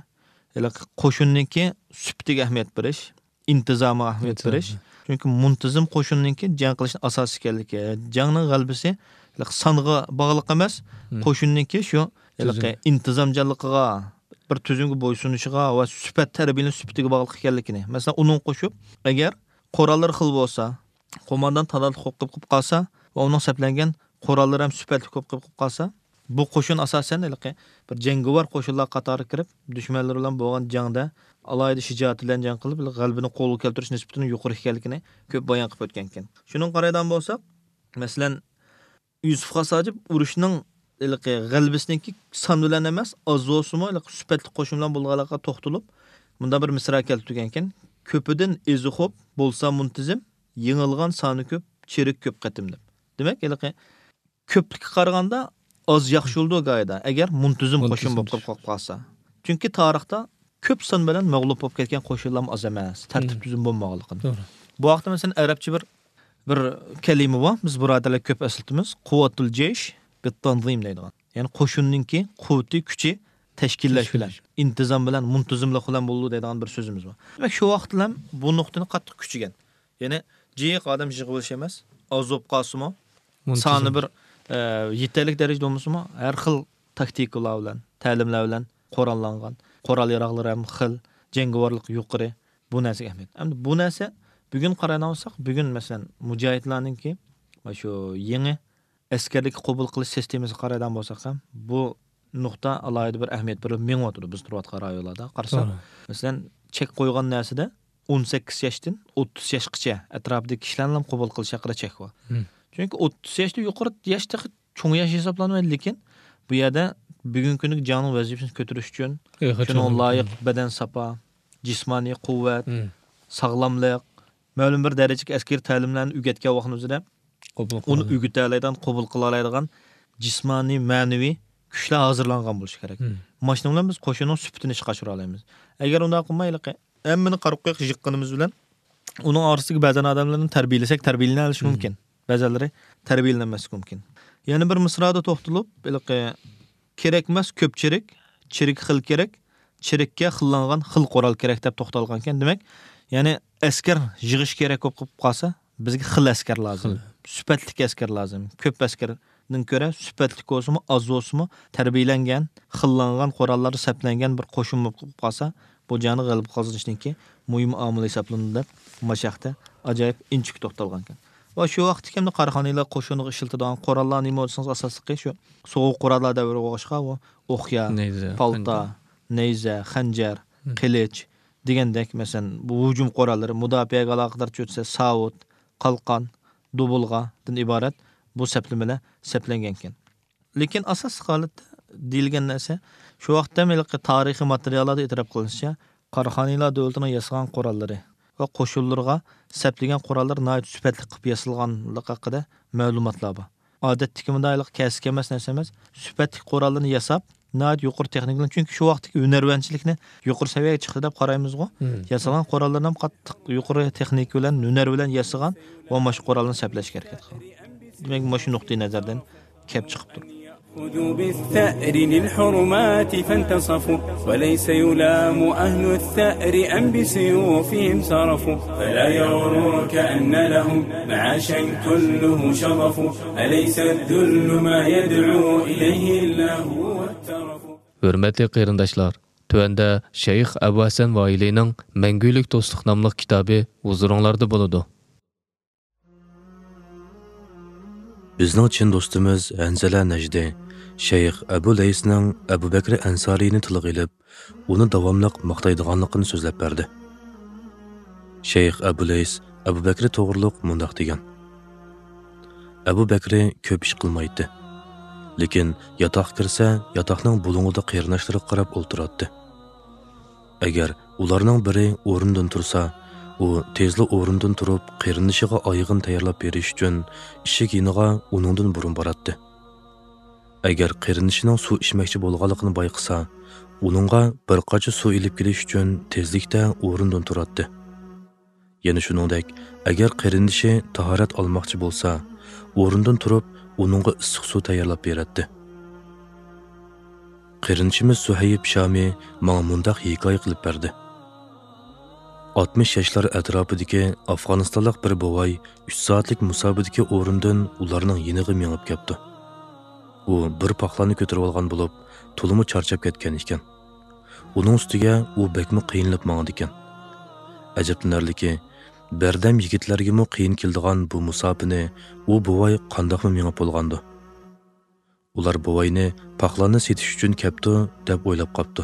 qo'shinniki sifatiga ahamiyat berish, intizomga ahamiyat berish. Chunki muntazam qo'shinniki jang qilishning asosi ekanligi, jangning g'alabasi songa bog'liq emas, qo'shinniki shu intizomchanligiga, bir tuzumga bo'ysunishiga va sifat tarbiyaning sifatiga bog'liq ekanligini. Masalan, uning qo'shib, agar qurollar xil bo'lsa, qo'mondan talab qilib qolsa va uning saqlangan qurollar ham sifatli ko'p qilib qolsa, bu qo'shin asosan bir jangovar qo'shinlar qatoriga kirib, dushmanlar bilan bo'lgan jangda alohida shijoat bilan jang qilib, g'alabani qo'lga keltirish nisbatining yuqori ekanligini ko'p bayon qilib o'tgan ekan. Shuning qaraydan bo'lsak, masalan, Yusuf Hasajib urushning ilqi g'albisiniki son bilan emas, oz bo'lsa-mu, ilqi sifatli qo'shin bilan bo'lganlarga to'xtalib, bunda bir misra keltirgan ekan. Ko'pidan ezi xo'p bo'lsa muntizim, yengilgan soni ko'p, chirik ko'p qatim deb. Demak, ilqi ko'plikka qaraganda oz yaxshi bo'ldi g'oyada, agar muntizim qo'shin bo'lib qolib qolsa. Chunki tarixda ko'p son bilan mag'lub bo'lib ketgan qo'shinlar oz emas, tartib tuzum bo'lmaganligini. To'g'ri. Bu vaqtda masalan arabcha bir bir kalima bor. Biz birodarlar ko'p aslatimiz. Quvvatul jeysh bit-tanzim deydigan. Ya'ni qo'shinninki quvvati, kuchi tashkillash bilan, intizom bilan, muntazimlik bilan bo'ldi deydigan bir so'zimiz bor. Demak, shu vaqt bilan bu nuqtani qattiq kuchigan. Ya'ni jiyiq odam jiyiq bo'lish emas, ozob qolsimi, soni bir yetarlik darajada bo'lmasimi, har xil taktikalar bilan, ta'limlar bilan qurollangan, qurol yaroqlari ham xil, jangovarlik yuqori, bu narsaga ahamiyat. Endi bu narsa bugun qarayolsak, bugun masalan mujohidlarningki shu yangi askarlik qabul qilish sistemasi qaraydan bo'lsak ham, bu nuqta alohida bir ahamiyat berib mengo'tdi biz turayotgan rayonlarda. Qarasak, masalan, chek qo'ygan narsada o'n sakkiz yoshdan o'ttiz yoshgacha atrofidagi kishilarni ham qabul qilish haqida chek bor. Chunki o'ttiz yoshdan yuqori yoshda cho'ng yosh hisoblanmaydi, lekin bu yerda bugungi kunda jonning vazifasini ko'tarish uchun shunga loyiq badan safa, jismoniy quvvat, sog'lomlik, ma'lum bir darajadagi askariy ta'limlarni o'rgatgan vaqtimizda uni o'rgata oladigan, qabul qila oladigan jismoniy, ma'naviy kuchlar hozirlangan bo'lishi kerak. Mashina bilan biz qo'shinning sifatini chiqarib olamiz. Agar unday qilmaylik, hammani qarab qo'yib yiqqanimiz bilan uning orasiga ba'zan odamlarni tarbiyalasak, tarbiyalana olish mumkin. Ba'zanlari tarbiyalanmas mumkin. Yana bir misroda to'xtalib, kerak emas ko'pchilik, chirik xil kerak, chirikka xillangan xil qoral kerak deb to'xtalgan ekan. Demak, ya'ni askar yig'ish kerak bo'lib qolsa, bizga xil askar lozim. Sifatli askar lozim. Ko'p askardan ko'ra sifatli bo'lsa-mu, oz bo'lsa-mu, tarbiyalangan, xillangan qorallar saplangan bir qo'shin bo'lib qolsa, bu joni g'alib qozonishninki muhim omil hisoblanadi deb mashaqda ajoyib inchik to'xtalgan ekan. Va shu vaqtda kimni qarxoniylar qo'shiniga ishiltidan qorallar nima bo'lsangiz asosliqi shu so'g'uq qorallar davri o'g'ishqa va o'qya, palta, neyza, xanjar, qilich degandek masalan bu hujum qo'rallari mudofaaga aloqador cho'tsa savut, qalqon, dubulg'adan iborat bu saplamalar saplangan ekan. Lekin asosiy holatda deyilgan narsa shu vaqtda milqiy tarixiy materiallarda e'tirof qilinishicha qarxoniylar davlatining yasagan qo'rallari va qo'shinlarga saplagan qurollar nihoyat sifatli qilib yasalganligi haqida ma'lumotlar bor. Odatdagi mundaylik kasb emas narsa emas, sifatli qurollarni yasab, nihoyat yuqori texnika, chunki shu vaqtdagi hunarvanchilikni yuqori saviyaga chiqdi deb qaraymiz-ku. Yasalgan qurollar ham qattiq yuqori texnika bilan, hunar bilan yasagan va mashq qurollarni saplash kerak. Demak, mana shu nuqtai nazardan kelib chiqib turibdi. خذوا بالثأر للحرمات فانتصفوا وليس يلام أهل الثأر أم بسيوفهم صرفوا فلا يغررك أن لهم معاشا كله شرف أليس الذل ما يدعو إليه الله والترف. Hürmetli qeyrindaşlar, tövəndə Şeyx Əbu Həsən Vailinin Məngülük Dostluq namlıq kitabı huzurunlarda buludu. Bizning chin do'stimiz Hanzala Najdi Shayx Abu Laysning Abu Bakr Ansariyni tilga ilib, uni davomliq maqtaydiganligini so'zlab berdi. Shayx Abu Lays Abu Bakr to'g'riliq mundaq degan: Abu Bakr ko'p ish qilmaydi, lekin yotoq kirsa, yotoqning bulung'ida qeyrinashlariga qarab o'ltiradi. Agar ularning biri o'rnidan tursa, u tezli o'rnidan turib qeyrinishiga oyog'ini tayyorlab berish uchun eshik yiniga uningdan burun boradi. Agar qeyrinishining suv ichmoqchi bo'lganligini bayqasa, uningga bir qacha suv ilib kelish uchun tezlikda o'rnidan turadi. Yana shuningdek, agar qeyrinishi tahorat olmoqchi bo'lsa, o'rnidan turib uningga issiq suv tayyorlab beradi. Qeyrinishimiz Suhayb Shami menga mundaq hikoya qilib berdi. oltmish yoshlar atrofidagi Afg'onistonlik bir bovoy uch soatlik musobaqadagi o'rindan ularning yeniga mengib keldi. U bir paxlani ko'tarib olgan bo'lib, to'limi charchab ketgan ekan. Uning ustiga u bekmi qiyinlib mangdi ekan. Ajablanarliki, berdam yigitlarga mo qiyin keldigan bu musobaqani u bovoy qandoqmi mengib bo'lgandi. Ular bovoyni paxlani setish uchun kelibdi deb o'ylab qopdi.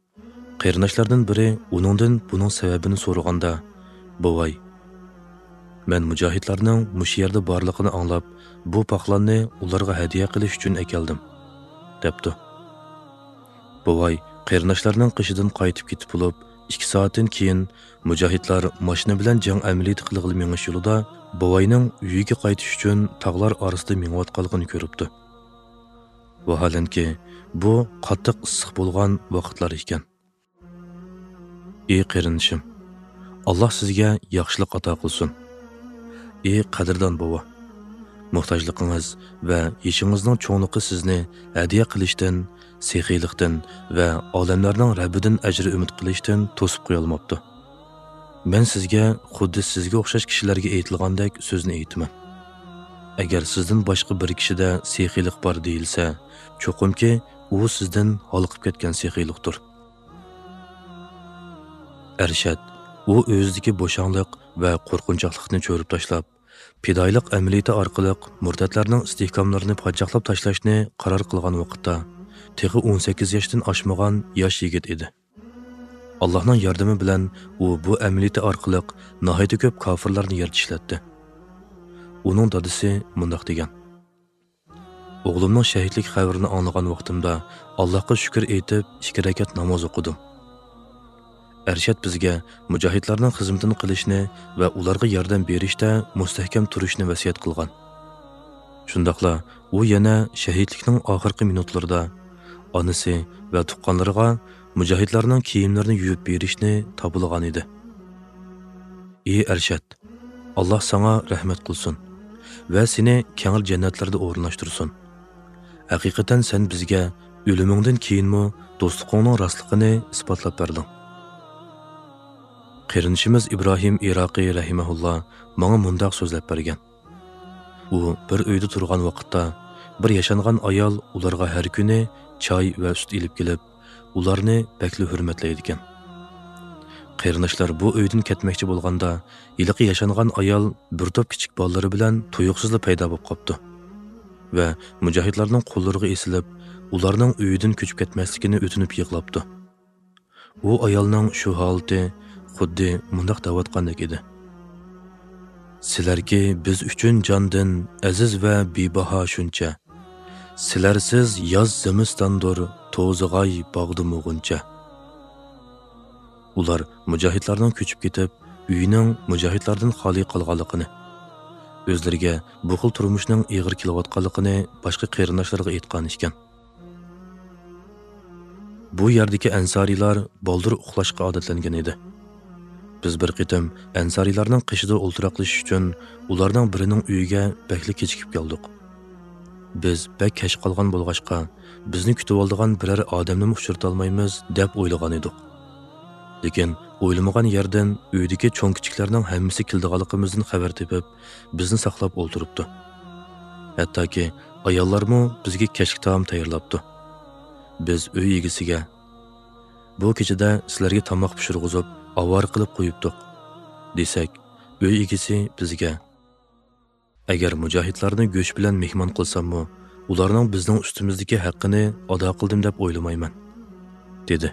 Qeyrinashlardan biri uningdan buning sababini so'raganda, bovoy: Men mujohidlarning mush yerda borligini anglab, bu paxlanni ularga hadiya qilish uchun ekeldim, debdi. Buvay qarindoshlarning qishidan qaytib ketib bo'lib, ikki soatdan keyin mujohidlar mashina bilan jang amaliyoti qilg'ili menish yo'lida buvayning uyiga qaytish uchun tog'lar orasida mengayotganligini ko'ribdi. Vaholanki, bu qattiq issiq bo'lgan vaqtlar ekan. Ey qarindoshim, Alloh sizga yaxshilik ato qilsin. Ey qadrdon bova, muhtojligingiz va yeshingizning cho'nliqi sizni hadiya qilishdan, sexiylikdan va olamlarning Rabbidan ajr umid qilishdan to'sib qo'ya olmabdi. Men sizga xuddi sizga o'xshash kishilarga aytilgandek so'zni aytaman. Agar sizdan boshqa bir kishida sexiylik bor deyilsa, cho'qimki u sizdan holiqib ketgan sexiylikdir. Arshad u o'zidagi bo'shonliq va qo'rqinchoqlikni cho'rib tashlab, fidoyilik amaliyoti orqali murtadlarning istehkomlarini pachaqlab tashlashni qaror qilgan vaqtda texi o'n sakkiz yoshdan oshmagan yosh yigit edi. Allohning yordami bilan u bu amaliyoti orqali nihoyat ko'p kofirlarni yer tishlatdi. Uning dadasi mundoq degan: O'g'limning shahidlik xabarini anglagan vaqtimda Allohga shukr aytib, ikki rakat namoz o'qidim. Arshad bizga mujohidlarning xizmatini qilishni va ularga yordam berishda mustahkam turishni vasiyat qilgan. Shundaqla u yana shahidlikning oxirgi minutlarida onasi va tuqqanlariga mujohidlarning kiyimlarini yuvib berishni tabulgan edi. Ey Arshad, Alloh sana rahmat qilsin va seni kengil jannatlarda o'rinlashtirsin. Haqiqatan sen bizga o'limingdan keyinmi do'stlikning rostligini isbotlab berding. Qarindoshimiz Ibrohim Iroqiy rahimahulloh menga mundaq so'zlab bergan. U bir uyda turgan vaqtda bir yashangan ayol ularga har kuni choy va sut ilib kelib, ularni bakli hurmatlaydi ekan. Qarindoshlar bu uydan ketmoqchi bo'lganda, yiliqi yashangan ayol bir to'p kichik bolalari bilan tuyuqsizla paydo bo'lib qopti va mujohidlarning qo'llariga esilib, ularning uyidan ko'chib ketmasligini o'tinib yig'labdi. U ayolning shu holati xuddi mundaq davatqandek edi. Sizlarki biz uchun jondan aziz va bebaho shuncha. Sizlarsiz yoz zimistondir, to'zig'ay bog'di mug'uncha. Ular mujohidlardan ko'chib ketib, uyining mujohidlardan xoli qolganligini, o'zlariga bu xil turmushning ig'ir kelayotganligini boshqa qarindoshlarga aytgan ekan. Bu yerdagi ansariylar boldir uxlashga odatlangan edi. Biz bir qitim ansariylarning qishida o'ltiraqlish uchun ularning birining uyiga bakli kechikib keldik. Biz bak kesh qolgan bo'lg'ashqa, bizni kutib oldigan biror odamni uchirta olmaymiz deb o'ylagan edik. Lekin o'ylamagan yerdan uydagi cho'ng kichiklarning hammasi keldiganligimizdan xabar tepib, bizni saqlab o'ltiribdi. Hattoki ayollarmi bizga kechki taom tayyorlabdi. Biz uy egasiga: "Bu kechada sizlarga tomoq pishirg'izib, avor qilib qo'yibdik" desak, uy egasi bizga: "Agar mujohidlarni go'sht bilan mehmon qilsammi, ularning bizning ustimizdagi haqqini ado qildim deb o'ylamayman" dedi.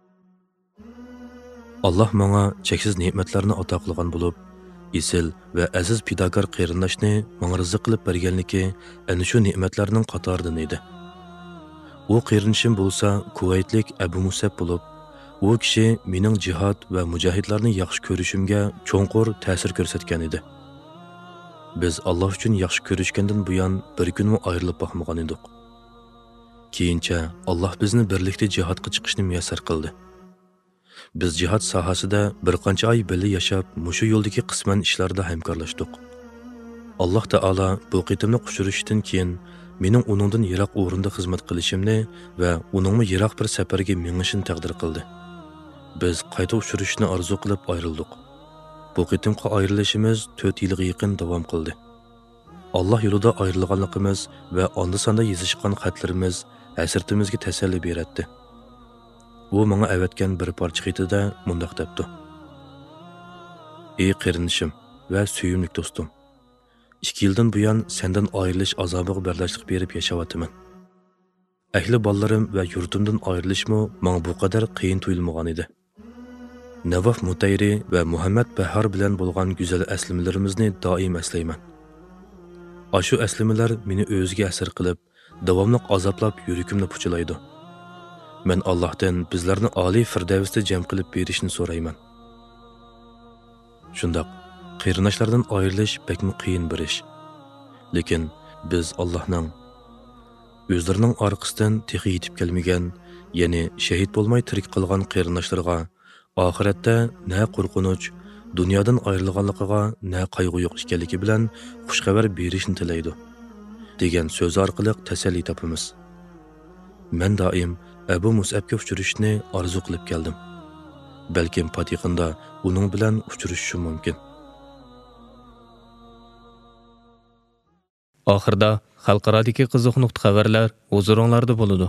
Alloh menga cheksiz ne'matlarni ato qilgan bo'lib, esil va aziz pidokor qarindoshni menga rizq qilib berganligi ana shu ne'matlarning qatoridan edi. U qarindoshim bo'lsa Kuvaytlik Abu Musab bo'lib, u kishi mening jihad va mujohidlarni yaxshi ko'rishimga cho'nqur ta'sir ko'rsatgan edi. Biz Alloh uchun yaxshi ko'rishgandan buyon bir kunmi ayrilib boqmagan edik. Keyincha Alloh bizni birlikda jihadga chiqishni muyassar qildi. Biz jihad sohasida bir qancha oy birga yashab, mushu yo'ldagi qisman ishlarda hamkorlashdik. Alloh taolo bu qitimni quchirishdan keyin mening uningdan yiroq o'rinda xizmat qilishimni va uningni yiroq bir safarga mengishini taqdir qildi. Biz qayta uchrashishni orzu qilib ayrildik. Bu qitimga ayrilishimiz to'rt yilga yaqin davom qildi. Alloh yo'lida ayrilganligimiz va onda-sonda yozishgan xatlarimiz hasratimizga tasalli beradi. U menga avatgan bir parcha xitida mundaq debdi: "Ey qarindoshim va suyimli do'stim, ikki yildan buyon sendan ayrilish azobiga bardashlik berib yashayapman. Ahli bolalarim va yurtimdan ayrilishmi menga bu qadar qiyin tuyulmagan edi. Navaf Mutayri va Muhammad Bahar bilan bo'lgan go'zal aslimalarimizni doim eslayman. Ashu aslimalar meni o'ziga asir qilib, davomli azoblab yuragimni puchilaydi. Men Allohdan bizlarni oliy firdavsda jam qilib berishni so'rayman. Shundoq, qarindoshlardan ayrilish bekmi qiyin bir ish. Lekin biz Allohning o'zlarining orqasidan texi yetib kelmagan, ya'ni shahid bo'lmay tirik qolgan qarindoshlarga oxiratda na qo'rqinch, dunyodan ayrilganligiga na qayg'u yo'q ekanligi bilan xushxabar berishni tilaydi degan so'z orqali tasalli topamiz. Men doim Abu Mus'abga uchrashishni orzu qilib keldim. Balkim patiqinda uning bilan uchrashishim mumkin. Oxirda xalqaradagi qiziq nuqta xabarlar huzuringlarda bo'ladi.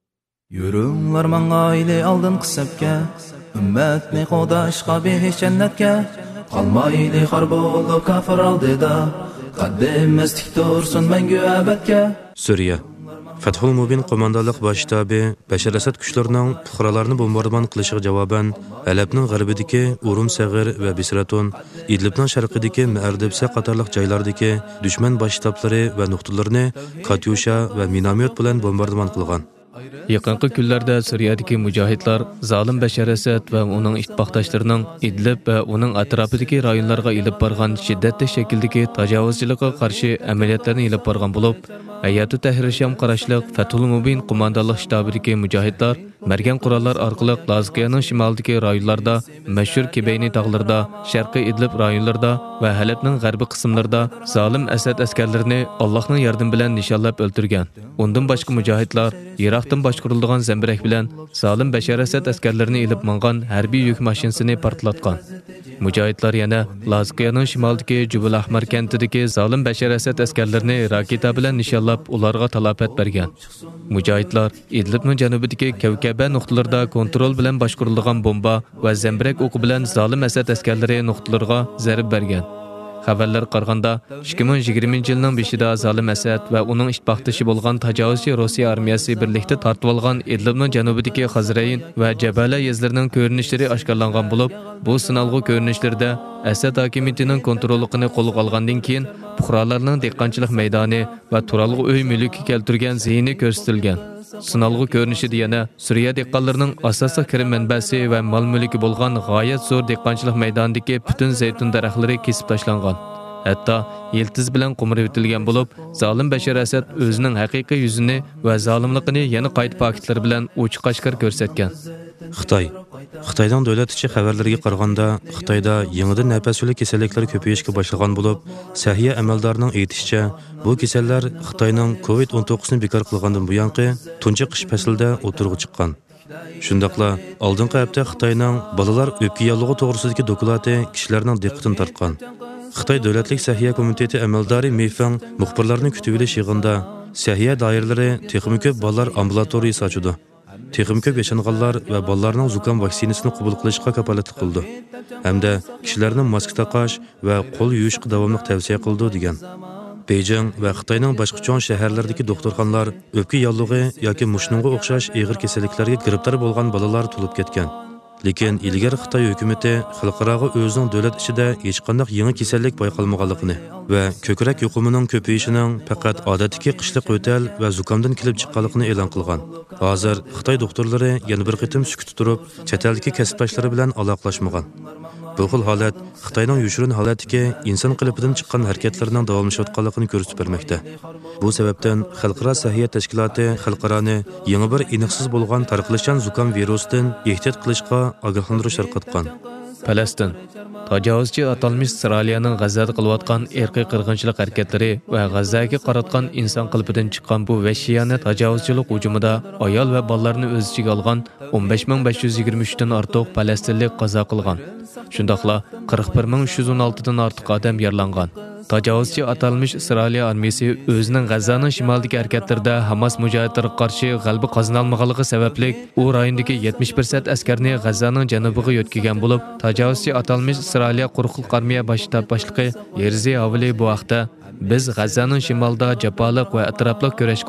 Yürünglar mangayli aldın qısabga, ümmetni qo'dashqa behish jannatga, qalmayli xor bo'lib kafir oldida, qaddimiz tik tursin mangu abadga. Suriya Fathul Mubin qo'mondonlik bosh shtabi Bashar Asad kuchlarining fuqarolarni bombardimon qilishiga javoban Alabning g'arbidagi Urum Sag'ir va Bisratun, Idlibning sharqidagi Ma'ardibsa qatorliq joylardagi dushman bosh shtablari va nuqtalarni Katyusha va minomyot bilan bombardimon qilgan. Yaqinqi kunlarda Suriyadagi mujohidlar zolim Bashar Asad va uning ittifoqdoshlarining Idlib va uning atrofidagi rayonlarga ilib borgan shiddatli shakldagi tajovuzchilikqa qarshi amaliyotlarni ilib borgan bo'lib, Hayatu Tahrir Sham qarashliq Fathul Mubin qo'mondonlik shtabidagi mujohidlar mergan qurollar orqali Lazqiyaning shimolidagi rayonlarda, mashhur Kibayni tog'larida, sharqiy Idlib rayonlarida va Halabning g'arbiy qismlarida zolim Asad askarlarini Allohning yordami bilan nishonlab o'ldirgan. Undan boshqa mujohidlar Iroqdan boshqarilgan zambirak bilan zolim Bashar Asad askarlarini ilib mangan harbiy yuk mashinasini portlatgan. Mujohidlar yana Lazqiyaning shimolidagi Jubul Ahmar kentidagi zolim Bashar Asad askarlarini raketa bilan nishonlab ularga talafot bergan. Mujohidlar Idlibning janubidagi Kavkaba nuqtalarida kontrol bilan boshqarilgan bomba va zambirak o'qi bilan zolim Asad askarlari nuqtalarga zarb bergan. Xabarlar qaraganda ikki ming yigirmanchi yilning beshida zolim Asad va uning ittifoqdoshi bo'lgan tajovuzchi Rossiya armiyasi birlikda tortib olgan Idlibning janubidagi Xazrayn va Jabala yezlarining ko'rinishlari oshkorlangan bo'lib, bu sinalg'u ko'rinishlarda Asad hokimiyatining kontrolligini qo'lga olgandan keyin fuqarolarning dehqonchilik maydoni va turalg'u uy mulki keltirgan ziyni ko'rsatilgan. Sinalg'u ko'rinishida yana Suriya dehqonlarining asosiy kirim manbasi va mol mulki bo'lgan g'oyat zo'r dehqonchilik maydonidagi butun zaytun daraxtlari kesib tashlangan. Hatto yiltiz bilan qo'mirib etilgan bo'lib, zolim Bashar Asad o'zining haqiqiy yuzini va zolimligini yana qayta paketlari bilan ochiq-oshkor ko'rsatgan. Xitoy Xitoyning davlat ichi xabarlariga qaraganda, Xitoyda yangidan nafas yo'li kasalliklari ko'payishga boshlagan bo'lib, sahiya amaldorining aytishicha, bu kasallar Xitoyning covid o'n to'qqiz ni bekor qilgandan buyonqi tunji qish faslida o'tirg'i chiqqan. Shundaqla oldingi hafta Xitoyning bolalar o'pka yollig'i to'g'risidagi doklati kishilarning diqqatini tortgan. Xitoy davlatlik sahiya komiteti amaldori Mifang muxbirlarni kutib olish yig'inida sahiya doiralari texnik ko'p bolalar ambulatoriyasi ochdi. Texnik ko'p yashanganlar va bolalarning zukam vaksinasini qabul qilishga kafolatlik qildi. Hamda kishilarning maska taqash va qo'l yuvishga davomli tavsiya qildi degan. Beijing va Xitoyning boshqa cho'ng shaharlaridagi doktorxonalar o'pka yollig'i yoki mushnunga o'xshash og'ir kasalliklarga giribtor bo'lgan bolalar to'lib ketgan. Lekin ilgari Xitoy hukumatı xalqaro o'zining davlat ichida hech qanday yangi kasallik bayqalmaganligini va ko'krak yuqumining ko'payishining faqat odatdagi qishliq o'tal va zukamdan kelib chiqqanligini e'lon qilgan. Hozir Xitoy doktorlari yana bir qitim sukut turib, chet eldagi kasbdoshlari bilan aloqalashmagan. Bu xil holat Xitoyning yushirin holatdagi inson qalbidan chiqqan harakatlarining davomlashayotganligini ko'rsatib bermoqda. Bu sababdan Xalqaro sahiya tashkiloti xalqaroni yangi bir aniqsiz bo'lgan tarqalishchan zukam virusidan ehtiyot qilishga ogohlantirish tarqatgan. Falastin tajovuzchi atalmish Isroiliyaning G'azzada qilayotgan irqiy qirg'inchilik harakatlari va G'azzaga qaratgan inson qalbidan chiqqan bu vahshiyona tajovuzchilik hujumida ayol va bolalarni o'z ichiga olgan o'n besh ming besh yuz yigirma uch dan ortiq falastinlik qazo qilgan. Shundaqla qirq bir ming uch yuz o'n olti dan ortiq odam yaralangan. Tajovuzchi atalmish Isroiliya armiyasi o'zining G'azzaning shimolidagi harakatlarida Hamas mujohidlariga qarshi g'alaba qozonolmaganligi sababli u rayondagi yetmish foiz askarni G'azzaning janubiga yo'tkagan bo'lib, tajovuzchi atalmish Isroiliya quruqlik armiya bosh shtab boshlig'i Yerzi Avli bu vaqtda biz G'azzaning shimolida jafoliq va atrofli kurash qildik.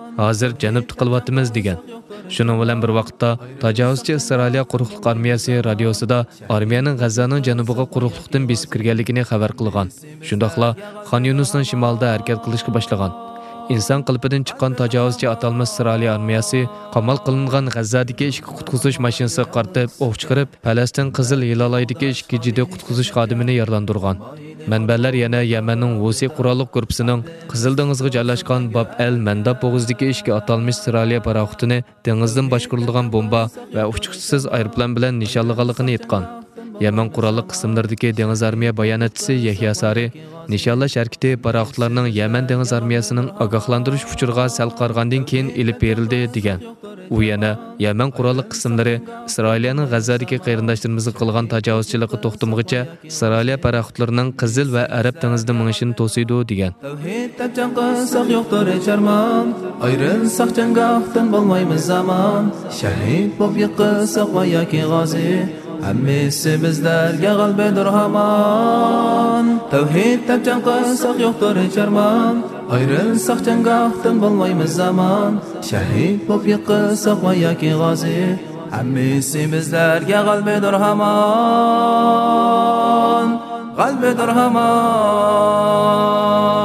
hozir janubda qilyapmiz degan. Shuning bilan bir vaqtda tajovuzchi Isroiliya quruqliq armiyasi radiosida armiyaning G'azzoning janubiga quruqliqdan besib kirganligini xabar qilgan. Shundaqla Xon Yunusning shimolida harakat qilishga boshlagan. İnsan qilpidan chiqqan tajovuzchi atalmas Isroiliya armiyasi qamal qilingan G'azzodagi ikki qutqizish mashinasi qartib, o'q chiqarib, Falastin Qizil Hilolaydagi ikki jiddiy qutqizish xodimini yaralandırgan. Manbalar yana Yamanning Husi qurolli guruhining Qizil dengizga joylashgan Bab el-Mandab bo'g'izidagi ikki atalmas Isroiliya paraxutini dengizdan boshqarilgan bomba va uchiqchisiz aeroplan bilan nishonlaganligini aytgan. Yaman qurolli qismlaridagi dengiz armiya bayonotchisi Yahya Sari nishonlash harakati paraxutlarning Yaman dengiz armiyasining ogohlantirish uchurga sal qargandan keyin ilib berildi degan. U yana Yaman qurolli qismlari Isroiliyaning G'azzodagi qarindoshlarimizni qilgan tajovuzchilikka to'xtamag'icha Isroiliya paraxutlarining Qizil va Arab dengizida minishini to'siydi degan. Tavhiddan janqasak yo'qdir charman, ayrilsak jangahdan bo'lmaymiz zaman, shahid bo'lib yiqilsak va yoki g'ozi hammasi bizlarga g'albadir hamon. Tavhiddan janqasak yo'qdir charman, ayrilsak jangahdan bo'lmaymiz zaman, shahid bo'lib yiqilsak va yoki g'ozi hammasi bizlarga g'albadir hamon, g'albadir hamon.